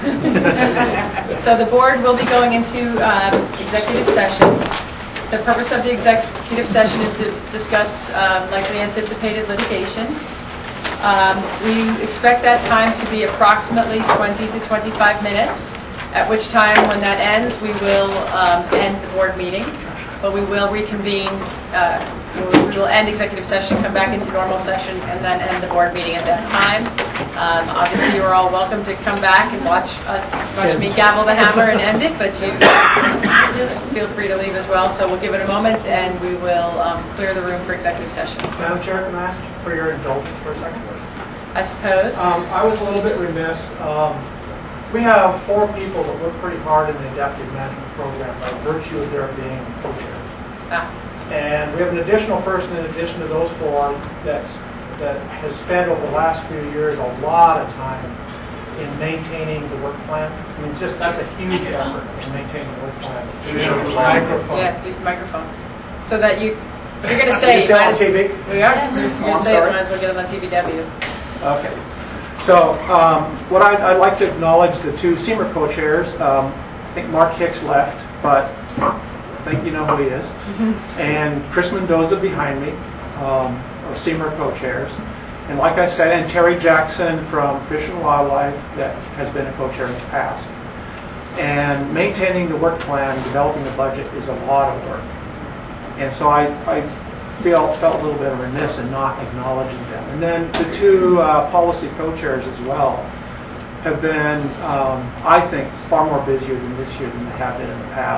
was. So the board will be going into um, executive session. The purpose of the executive session is to discuss uh, likely anticipated litigation. Um, we expect that time to be approximately twenty to twenty-five minutes, at which time, when that ends, we will um, end the board meeting, but we will reconvene, uh, we will end executive session, come back into normal session, and then end the board meeting at that time. Um, obviously, you are all welcome to come back and watch us, watch me gavel the hammer and end it, but you just feel free to leave as well. So we'll give it a moment, and we will um, clear the room for executive session. Madam Chair, can I ask for your indulgence for a second? I suppose. Um, I was a little bit remiss. Um, we have four people that work pretty hard in the adaptive management program by virtue of their being co-chairs. Ah. And we have an additional person in addition to those four that's, that has spent over the last few years a lot of time in maintaining the work plan. I mean, just that's a huge effort in maintaining the work plan. Use the microphone. Yeah, use the microphone. So that you, you're going to say, Still might on as, T V? we are. So you're Oh, going I'm to say it, sorry. might as well get it on T V W. Okay. So um, what I'd, I'd like to acknowledge the two S E M R co-chairs. Um, I think Mark Hicks left, but I think you know who he is. Mm-hmm. And Chris Mendoza behind me, um, are S E M R co-chairs. And like I said, and Terry Jackson from Fish and Wildlife that has been a co-chair in the past. And maintaining the work plan, developing the budget is a lot of work. And so I, I feel, felt a little bit remiss in not acknowledging them. And then the two uh, policy co-chairs as well have been, um, I think, far more busier than this year than they have been in the past.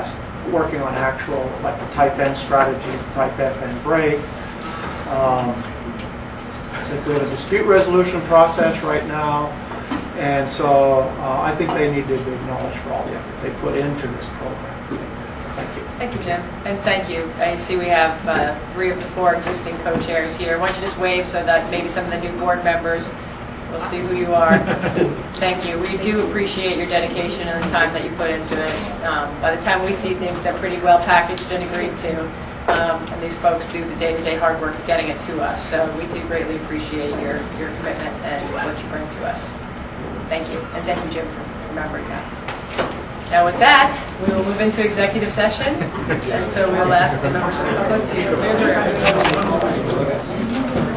working on actual, like the type N strategy, type F N break. Um, they're doing a dispute resolution process right now, and so uh, I think they need to be acknowledged for all the effort they put into this program. Thank you. Thank you, Jim, and thank you. I see we have uh, three of the four existing co-chairs here. Why don't you just wave so that maybe some of the new board members will see who you are. Thank you. We do appreciate your dedication and the time that you put into it. Um, by the time we see things, they're pretty well packaged and agreed to, um, and these folks do the day-to-day hard work of getting it to us. So we do greatly appreciate your, your commitment and what you bring to us. Thank you, and thank you, Jim, for remembering that. Now with that, we will move into executive session, and so we'll ask the members of the public to clear the room.